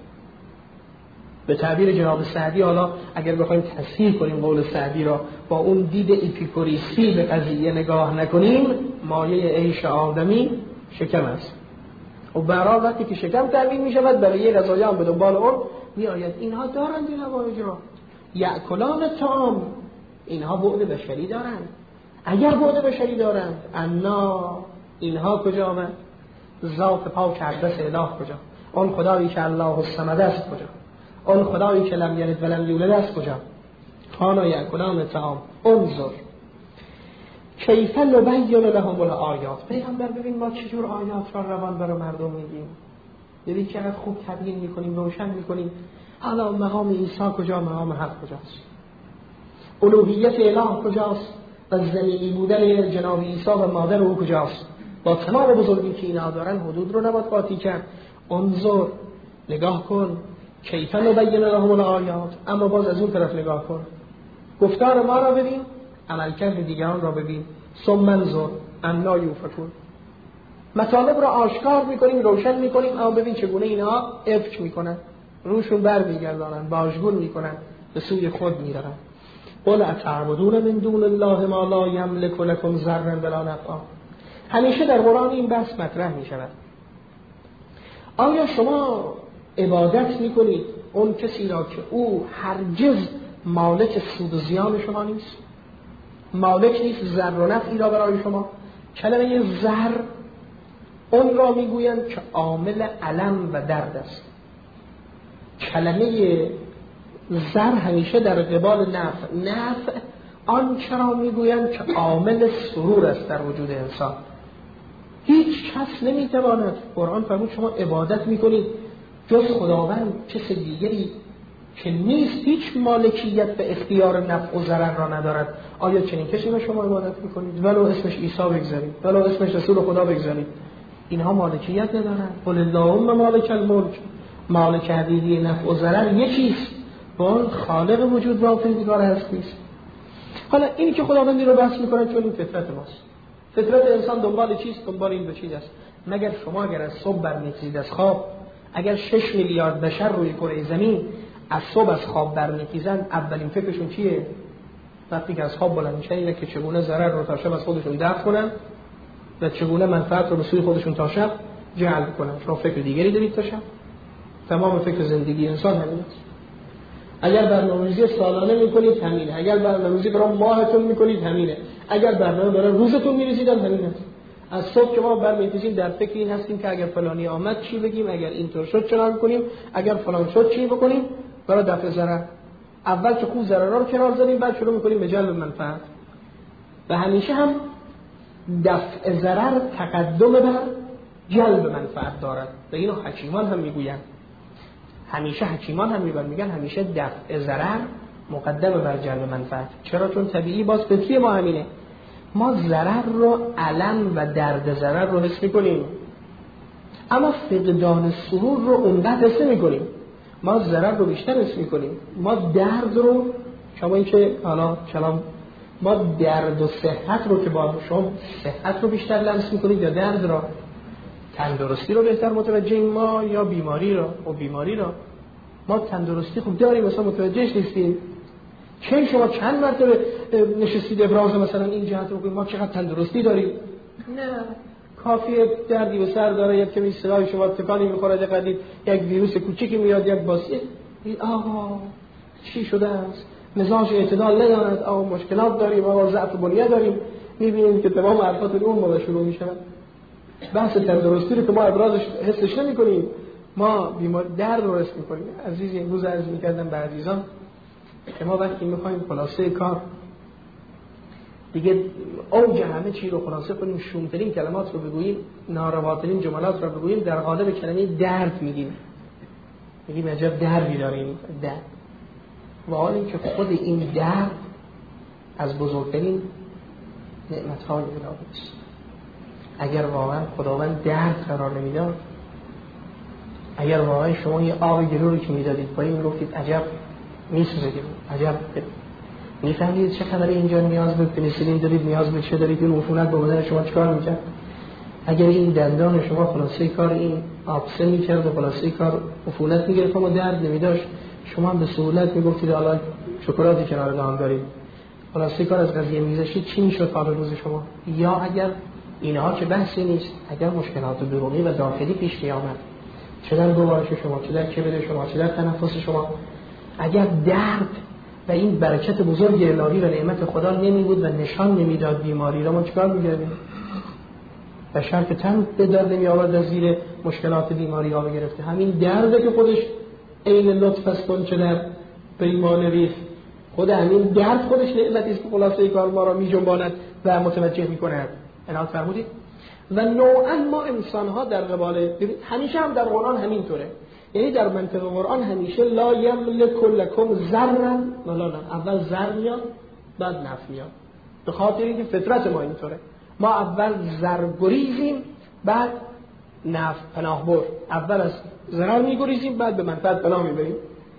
به تعبیر جناب سعدی، حالا اگر بخوایم تصحیح کنیم قول سعدی را، با اون دید اپیکوریسی به قضیه نگاه نکنیم، مایه عیش آدمی شکم است. و برای وقتی که شکم تامین می شود برای غذایی هم به دنبال اون می آید. اینها دارند این حوایج را. یاکلان طعام، اینها بعد بشری دارند. اگر بعد بشری دارند، انا، اینها کجا آمد؟ ذات پاک اقدس اله کجا؟ اون خدایی که الله الصمد است کجا؟ اون خدایی که لم یلد و لم یولد است کجا؟ کانا یاکلان طعام. انظر کیف نبین لهم الآیات. پیغمبر ببین ما چجور آیات را روان برای مردم میگیم. ببین چقدر خوب تبیین میکنیم، روشن میکنیم. حالا مقام عیسی کجا، مقام حق کجاست، الوهیت اله کجاست و زمینی بودن جناب عیسی و مادر او کجاست. با تمام بزرگی که اینا دارن حدود رو نباید قاطی کرد. انظر، نگاه کن، کیف نبین لهم الآیات. اما باز از اون طرف نگاه کن، گفتار ما را ببین، عملکرد دیگران را ببین. ثم انظر انا یؤفکون. مطالب را آشکار میکنیم، روشن میکنیم، اما ببین چگونه اینها افک میکنن، روشون بر میگردانن، باژگون میکنن، به سوی خود میرن. قل اتعبدون من دون الله ما لا یملک لکم ضرا ولا نفعا. همیشه در قرآن این بحث مطرح میشود. آیا شما عبادت میکنید اون کسی را که او هرگز مالک سود و زیان شما نیست، مالک نیست ضر و نفعی را برای شما؟ کلمه ضر اون را میگویند که عامل الم و درد است. کلمه ضر همیشه در قبال نفع، نفع آن چرا میگویند که عامل سرور است در وجود انسان. هیچ کس نمیتواند، قرآن فرمود شما عبادت میکنید جز خداوند کس دیگری که نیست، هیچ مالکیت به اختیار نفع و ضرر را ندارد. آیا چنین کسی به شما عبادت میکنید؟ ولو اسمش عیسی بگذارید، ولو اسمش رسول خدا بگذارید، اینها مالکیت ندارند. قل اللهم مالک الملک، مالک حقیقی نفع و ضرر یکیست، با خالق وجود و پروردگار هستیست. حالا اینی که خداوندی رو بحث میکنه چون این فطرت ماست. فطرت انسان دنبال چیست؟ دنبال این دو چیز است. مگر شما اگر از صبح برمیخیزید از خواب، اگر شش میلیارد بشر روی کره زمین از صبح از خواب برمیخیزن، اولین فکرشون چیه؟ وقتی که از خواب بلند میشن اینه که چگونه ضرر رو تا شب از خودشون دفع کنن و چگونه منفعت رو به سوی خودشون تا شب جلب کنن. شما فکر دیگری دارید تا شب؟ تمام فکر زندگی انسان همینه. اگر برنامه‌ریزی سالانه میکنید همینه، اگر برنامه‌ریزی برای ماهتون میکنید همینه، اگر برنامه برای روزتون میریزید همینه. از صبح که ما برمی‌خیزیم در فکر این هستیم که اگر فلانی آمد چی بگیم، اگر اینطور شد چنان کنیم، اگر فلان شد چی بکنیم برای دفع ضرر. اول که خوب ضررها رو کنار زدیم، بعد شروع می‌کنیم به جلب منفعت. و همیشه هم دفع ضرر تقدم بر جلب منفعت دارد. و اینو حکیمان هم میگویند. همیشه حکیمان هم میگن همیشه دفع ضرر مقدم بر جلب منفعت. چرا؟ چون طبیعی باز فطری ما همینه. ما ضرر رو، الم و درد ضرر رو حس می‌کنیم، اما فقدان سرور رو اونقدر حس نمی‌کنیم. ما ضرر رو بیشتر حس می‌کنیم. ما درد رو، شما این که حالا کلام، ما درد و صحت رو که با شما صحت رو بیشتر لمس می‌کنید یا درد رو، تندرستی رو بهتر متوجه ما یا بیماری رو؟ و بیماری رو ما تندرستی خوب داریم مثلا متوجهش نیستیم. چه شما چند مرتبه نشستید ابراز مثلا این جهت رو بگید ما چقدر تندرستی داریم؟ نه، کافیه دردی به سر داره، یک کمی صدای شما تکانی میخوره، دقیقاً یک ویروس کوچیکی میاد، یک باسیل، آقا چی شده است؟ مزاج اعتدال ندارد، آقا مشکلات داریم، آقا ضعف بنیه داریم. میبینید که تمام حرفات اون موقع شروع میشه. بحث تندرستی رو که ما ابرازش حسش نمی‌کنیم، ما بیمار درد رو حس می‌کنیم. عزیز امروز عرض می‌کردم به عزیزان که ما وقتی می‌خوایم خلاصه کار دیگه اوج همه چی رو خلاصه کنیم، شوم‌ترین کلمات رو بگوییم، نارواترین جملات رو بگوییم، در قالب کلمه درد میگیم. میگیم عجب دردی داریم، درد. و حال این که خود این درد از بزرگترین نعمت‌های الهی است. اگر واقعا خداوند درد قرار نمیداد، اگر واقعا شما یه آب گلو رو که میدادید با این گفتید عجب میسوزه گلو، عجب میفهمید چه خبره اینجا، نیاز به پنیسیلین دارید، نیاز به چه دارید، این عفونت به بدن شما چیکار میکرد؟ اگر این دندان شما خلاصه کار این آبسه میکرد و خلاصه کار عفونت میگرفت و درد نمیداشت، شما هم به سهولت میگفتید حالا شکلاتی کنار دهان دارید، خلاصه کار از قضیه میذاشتید، چی میشد حال روز شما؟ یا اگر اینها که بحثی نیست، اگر مشکلات درونی و داخلی پیش میامد، چه در گوارش شما، چه در کبد شما، چه در تنفس شما، اگر درد و این برکت بزرگ الهی و نعمت خدا نمی بود و نشان نمیداد بیماری را، ما چیکار می‌کردیم؟ بشر که تن به درد نمی آورد از زیر مشکلات بیماری ها گرفته. همین درد که خودش عین لطف است کن چه در پیمان ریخ، خود همین درد خودش نعمتی است که خلاصه کار ما را می‌جنباند و متوجه می‌کند. عنایت فرمودید. و نوعا ما انسان ها در قبال، همیشه هم در قرآن همینطوره، یعنی در منطق قرآن همیشه لا یملک لکم ضرا ولا نفع، اول ضرر میاد بعد نفع میاد، به خاطر اینکه فطرت ما اینطوره. ما اول ضرر گریزیم بعد نفع پناه بر، اول از ضرر میگریزیم بعد به منفعت پناه میبریم.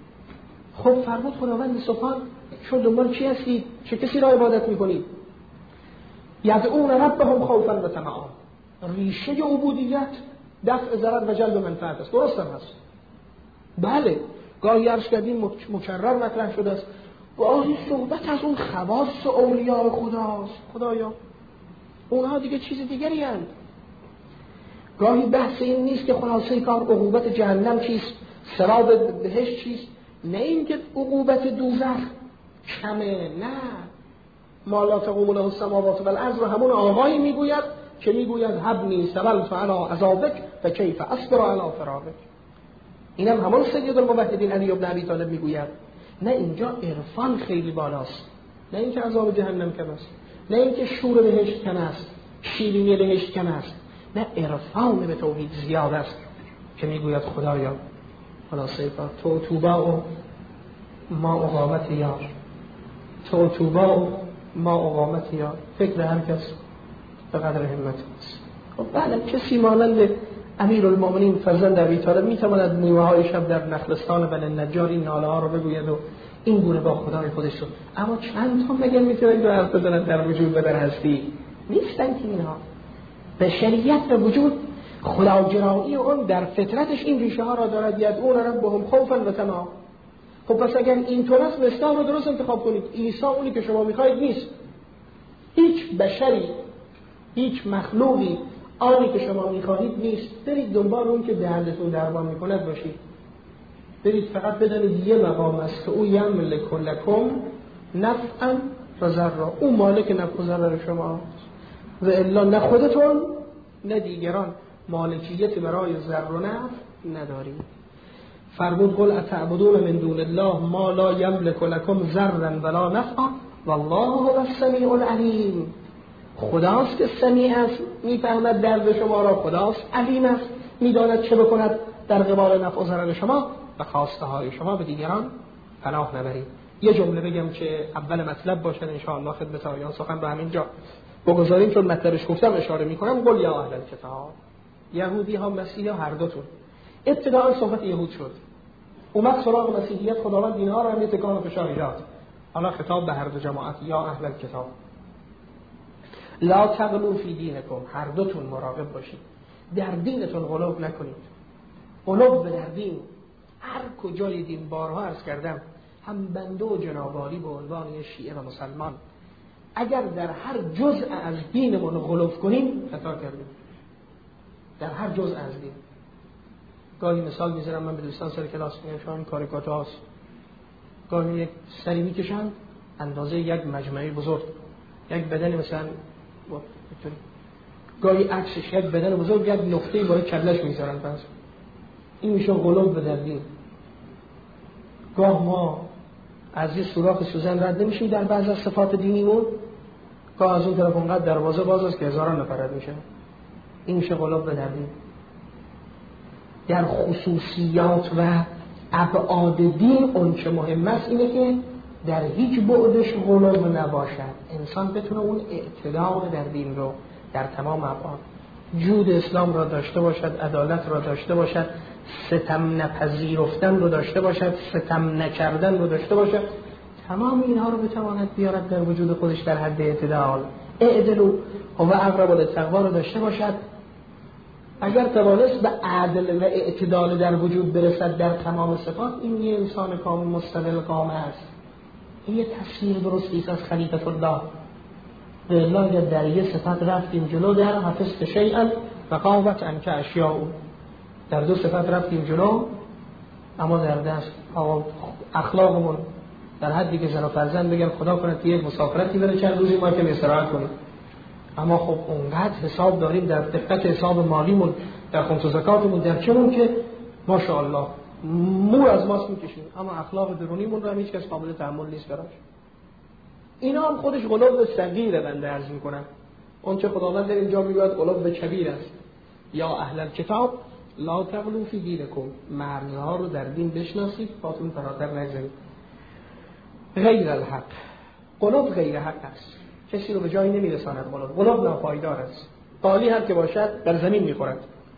خب فرمود خداوند سبحان، شما دنبال چی هستید؟ چه کسی را عبادت میکنید؟ یدعون ربهم خوفا و طمعا. ریشه عبودیت دفع ضرر و جلب منفعت است. درست هم هست. بله، گاهی عرض کردیم مکرر مطرح شده است، گاهی صحبت از اون خواص اولیاء خداست. خدایا اونها دیگه چیز دیگری هستند. گاهی بحث این نیست که خلاصه کار عقوبت جهنم چیست، ثواب بهشت چیست، نه اینکه عقوبت دوزخ کمه، نه. ما لا تقوم له السماوات والارض و همون آقایی میگوید که میگوید حبنی سبلت علی عذابک و کیف اصبر علی فراقک. اینم همون سید الموحدین علی بن ابی طالب میگوید. نه اینجا عرفان خیلی بالاست، نه اینکه عذاب جهنم کم است، نه اینکه شور بهشت کم است، شیرینی بهشت کم است، نه عرفان به توحید زیاد است که میگوید خدایا خلاصه کار تو توبا و ما اقامت یار، تو توبا و ما اقامت یار. فکر هر کس به قدر همت است. خب بله، کسی مانند امیرالمومنین فرزند ابی طالب میتواند نیمه های شب در نخلستان بن النجار این ناله ها رو بگوید و این گونه با خدای خودش رو، اما چند تا مگر میتونه دو حرف بزنن در وجود و در هستی؟ نیستن که اینها. بشریت به وجود خداگرایی اون در فطرتش این ریشه ها را دارد، یدعون ربهم خوفا و طمعا. خب پس اگر اینطور است مصداق رو درست انتخاب کنید. عیسی اونی که شما میخواید نیست. هیچ بشری، هیچ مخلوقی آنی که شما میخواهید نیست. برید دنبال اون که دردتون درمان میکند باشید. برید فقط بدانید یه مقام است که او یملک لکم نفعا و ضرا. او مالک نفع و ضرر شما و الا نه خودتون نه دیگران مالکیت برای ضر و نفع ندارید. فرمود قل اتعبدون من دون الله ما لا یملک لکم ضرا ولا نفعا والله هو السمیع العلیم. خداست که سمیع است، میفهمد درد شما را. خداست علیم است، میداند چه بکند در قبال نفع و ضرر شما و خواسته های شما به دیگران پناه نبرید. یه جمله بگم که اول مطلب باشد ان شاء الله خدمت آیان سخن رو همینجا بگذاریم، چون مطلبش گفتم اشاره میکنم. قل یا اهل الکتاب، یهودی ها مسیحی ها هر دوتون. ابتداء صحبت یهود شد، اومد سراغ مسیحیت، خداوند اینها رو هم یه تکان و فشاری داد. حالا خطاب به هر دو جماعت، یا اهل الکتاب لا تغلوا فی دینکم، هر دوتون مراقب باشید در دینتون غلو نکنید. غلو در دین، هر کجای دین بارها عرض کردم، هم بنده و جنابالی به عنوان شیعه و مسلمان اگر در هر جزء از دینمون غلو کنیم خطا کردیم. در هر جزء از دین. گاهی مثال میذارم، من به دوستان سر کلاس میگم شما این کاریکاتور هاست. گاهی یک سری میکشند اندازه یک مجموعه بزرگ، یک بدن مثلا گاهی عکسش یک بدن بزرگ، یک نقطه‌ای برای کلش میذارن. پس این میشه غلو در دین. گاه ما از یه سوراخ سوزن رد نمیشیم در بعض از صفات دینیمون، گاه از اون طرف اونقدر دروازه باز است که هزاران نفر رد میشن. این میشه غلو در دین. در خصوصیات و ابعاد دین اون چه مهم است اینه که در هیچ بعدش غلو نباشد. انسان بتونه اون اعتدال در دین رو در تمام ابعاد، جود اسلام را داشته باشد، عدالت را داشته باشد، ستم نپذیرفتن رو داشته باشد، ستم نکردن رو داشته باشد. تمام اینها رو بتواند بیارد در وجود خودش در حد اعتدال. اعدلوا و اقرب للتقوا رو داشته باشد. اگر توانست به عدل و اعتدال در وجود برسد در تمام صفات، این یه انسان کامل مستقل قامه است. این یه تصویر درستی است از خلیفة الله. به الله اگر در یه صفت رفتیم جلو، در حفظت شیئا و قاوت عنک اشیاء، در دو صفت رفتیم جلو اما در دست اخلاقمون در حدی که زن و فرزند بگن خدا کنه که یک مسافرتی بره چند روزی ما که استراحت کنیم، اما خب اونقدر حساب داریم در دقت حساب مالیمون، در خمس و زکاتمون، در چنون که ماشاءالله مو از ماست میکشیم، اما اخلاق درونیمون رو هم هیچ کس قابل تحمل نیست براش. اینا هم خودش غلو صغیره. بنده عرض میکنم اون چه خداوند در اینجا میگوید غلو کبیر است. یا اهل الکتاب لا تغلوا فی دینکم، مرزها رو در دین بشناسید، پاتون فراتر نگذارید. غیر الحق، غلو غیر حق است، کسی رو به جایی نمیرساند. غلو غلو ناپایدار است، قالی هر که باشد در زمین میخورد.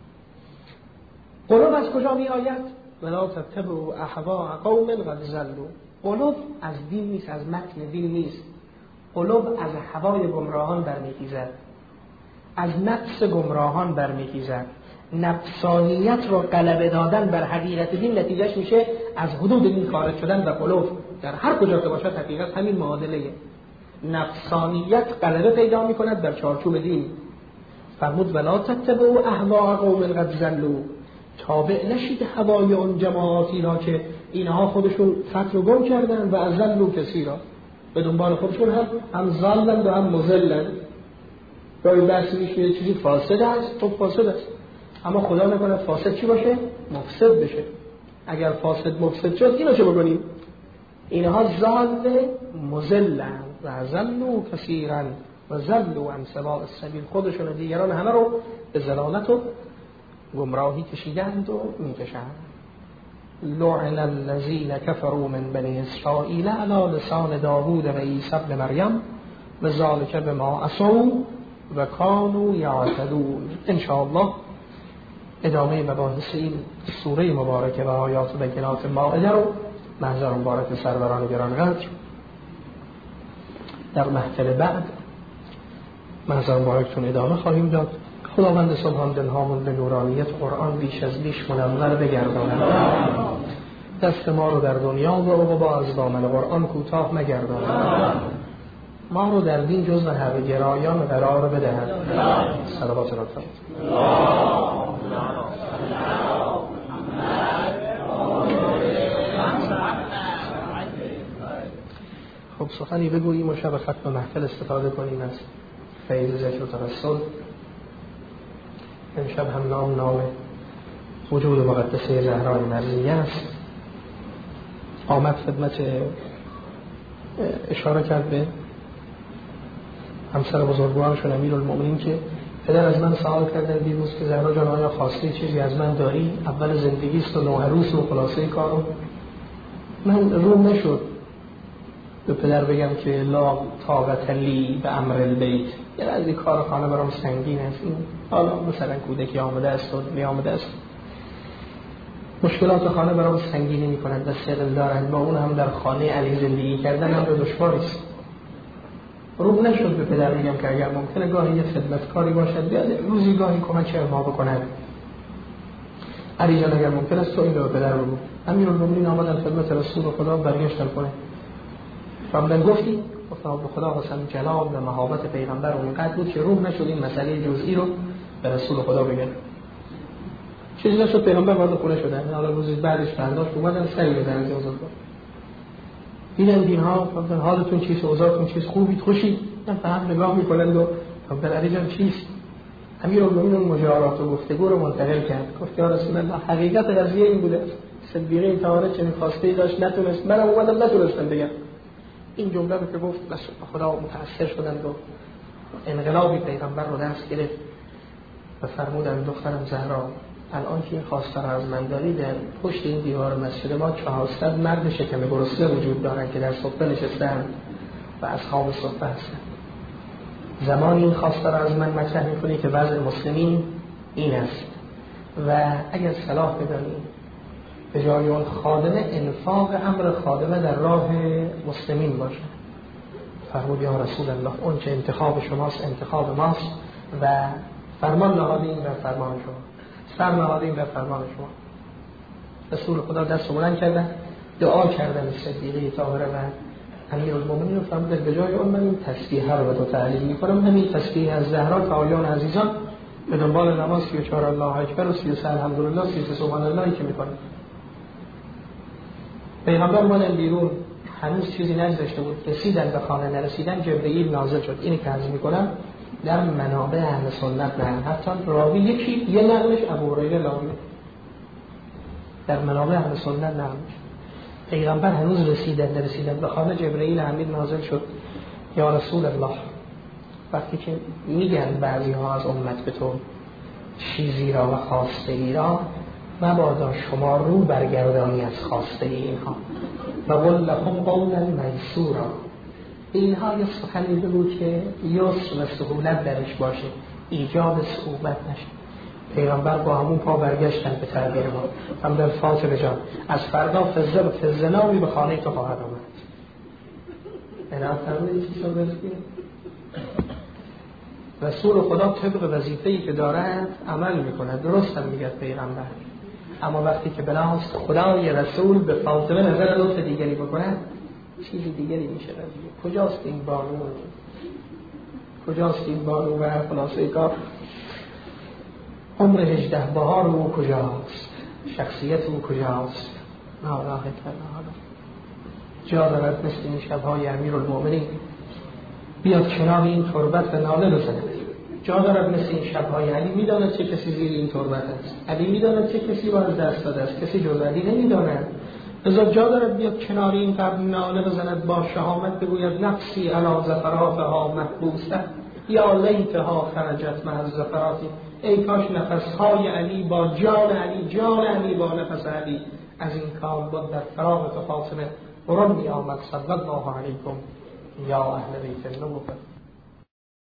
غلو از کجا می آید؟ ولا تتبعوا اهواء قوم قد ضلوا. غلو از دین نیست، از متن دین نیست. غلو از هوای گمراهان برمیخیزد، از نفس گمراهان برمیخیزد. نفسانیت رو غلبه دادن بر حقیقت دین نتیجهش میشه از حدود دین خارج شدن و غلو. در هر کجا که باشد حقیقت همین معادله نفسانیت غلبه پیدا میکند در چارچوب دین. فرمود ولا تتبعوا اهواء قوم قد ضلوا، تابع نشید هوای اون جماعاتی را که اینها خودشون فتر و گم کردن و اضلوا کثیرا، به دنبال خودشون هم هم ضالند و هم مضلند. گاهی بحث میشه یه چیزی فاسد است، خب فاسد است، اما خدا نکنه فاسد چی باشه؟ مفسد بشه. اگر فاسد مفسد شد اینو چه بکنیم؟ اینها ضال مضلند و اضلوا کثیرا و ضلوا عن سواء السبیل، خودشون و دیگران همه رو به ضلالت و گمراهی کشیدند و میکشند. لعن الذین کفروا من بنی اسرائیل علی لسان داوود و عیسی ابن مریم و ذلک بما عصوا و کانوا یعتدون. ان شاء الله ادامه مباحث این سوره مبارکه و آیات و بینات مائده رو محضر مبارک سروران گرانقدر در محفل بعد محضر مبارکتون ادامه خواهیم داد. خداوند سبحان دلهامون به نورانیت قرآن بیش از بیش منور بگرداند. دست ما رو در دنیا و عقبا از دامن قرآن کوتاه مگرداند. ما رو در دین جزو حق گرایان قرار بدهد. صلوات الله خب سخنی بگوییم و شب ختم محفل استفاده کنیم از فیض ذکر و توسل. امشب هم نام نام وجود مقدسه زهرای مرضیه است. آمد خدمت اشاره کرد به همسر بزرگوارشون امیرالمؤمنین که پدر از من سوال کردن دیروز که زهرا جان آیا خواسته چیزی از من داری؟ اول زندگیست و نوعروس و خلاصه کارو. من روم نشد به پدر بگم که لا طاقت لی به امر البیت، یه از این کار خانه برام سنگین است. این حالا مثلا کودکی آمده است و می آمده است، مشکلات خانه برام سنگینی می کند و سقل دارند. با اون هم در خانه علی زندگی کردن هم به دشواری است. روم نشد به پدر بگم که اگر ممکنه گاهی یه خدمتکاری باشد بیاد روزی گاهی کمک ما بکند. علی جان اگر ممکن است تو این رو به پدر بگو. امیرالمؤمنین آمدن خدمت رسول خدا، برگشتن کنه فرمودن گفتی؟ گفتم به خدا قسم جلال و مهابت پیغمبر اونقدر بود که روم نشد این مسئله جزئی رو به رسول خدا بگن. چیزی نشد، پیغمبر وارد خونه شدن. حالا روزی بعدش برداشت اومدن سری بدن از بزرگوار. دیدن اینها گفتن حالتون چیست؟ اوضاعتون چیست؟ خوبید؟ خوشید؟ من فهم نگاه میکنند و گفتن علی جان چیست؟ امیرالمؤمنین مجارات و گفتگو رو منتقل کرد. گفت یا رسول الله حقیقت قضیه این بوده. صدیقه طاهره چه می‌خواسته داشت نتونست، منم اومدم نتونستم بگم. این جمله رو که گفت بس خدا متأثر شدند و انقلابی پیغمبر رو دست گرفت و فرمودند دخترم زهرا الان که این خواسته را از من داری، در پشت این دیوار مسجد ما چهارصد مرد شکم گرسنه وجود دارند که در صفه نشستند و اصحاب صفه هستند. زمانی این خواسته را از من مطرح می‌کنی که وضع مسلمین این است و اگر صلاح بدانی به جای اون خادمه انفاق امر خادمه در راه مسلمین باشه. فرمود یا رسول الله اون چه انتخاب شماست انتخاب ماست و فرمان نهادیم بر فرمان شما، سر نهادیم بر فرمان شما. رسول خدا دست بلند کردن دعا کردن صدیقه طاهره و امیرالمؤمنین رو فرمودن به جای اون من این تسبیح رو به تو تعلیم میکنم، همین تسبیح از زهرا که آیان عزیزان به دنبال نماز سی و چهار الله اکبر و سی و سه الحمدلله سی و سه سبحان الله که میکنیم. پیغمبر مانن بیرون هنوز چیزی نگذشته بود، رسیدن به خانه نرسیدن جبرئیل نازل شد. اینی که عرض میکنم در منابع اهل سنت نه، حتی راوی یکی یه نقلش ابو هریره لاوی در منابع اهل سنت نقلش. پیغمبر هنوز رسیدن نرسیدن به خانه جبرئیل امین نازل شد یا رسول الله وقتی که میگن بعضی ها از امت به تو چیزی را و خواسته ای را مبادا شما رو برگردانی از خواسته اینها و قل لهم قولا میسورا. اینها یه سخنی بگو که یسر و سهولت درش باشه، ایجاد صعوبت نشه. پیغمبر با همون پا برگشتن به تعبیر ما فرمودن فاطمه جان از فردا فزه فزناوی به خانه تو خواهد آمد. اینا فرمودن چی شد برسید؟ رسول خدا طبق وظیفه‌ای که دارد عمل میکنه. درست هم میگه پیغمبر، اما وقتی که بناست خدای رسول به فاطمه نظر لطف دیگری بکنه چیزی دیگری میشه. کجاست این بانو؟ کجاست این بانو و خلاصه کار؟ عمر هجده بهار او کجاست؟ شخصیت او کجاست؟ ناراحت کرده جا دارد مثل این شبهای امیرالمؤمنین بیاد کنار این تربت و ناله بزند. جا دارد مثل این شبهای علی میداند چه کسی زیر این تربت است، علی میداند چه کسی با از دست داده است، کسی جز علی نمیداند. لذا جا دارد بیاد کنار این قبل ناله بزند، با شهامت بگوید نفسی علی زفراتها محبوسه یا لیتها خرجت مع الزفراتی. ای کاش نفسهای علی با جان علی، جان علی با نفس علی از این کار بود در فراغت فاطمه قرآن می آمد. صلی الله علیکم یا اهل بیت النبوة.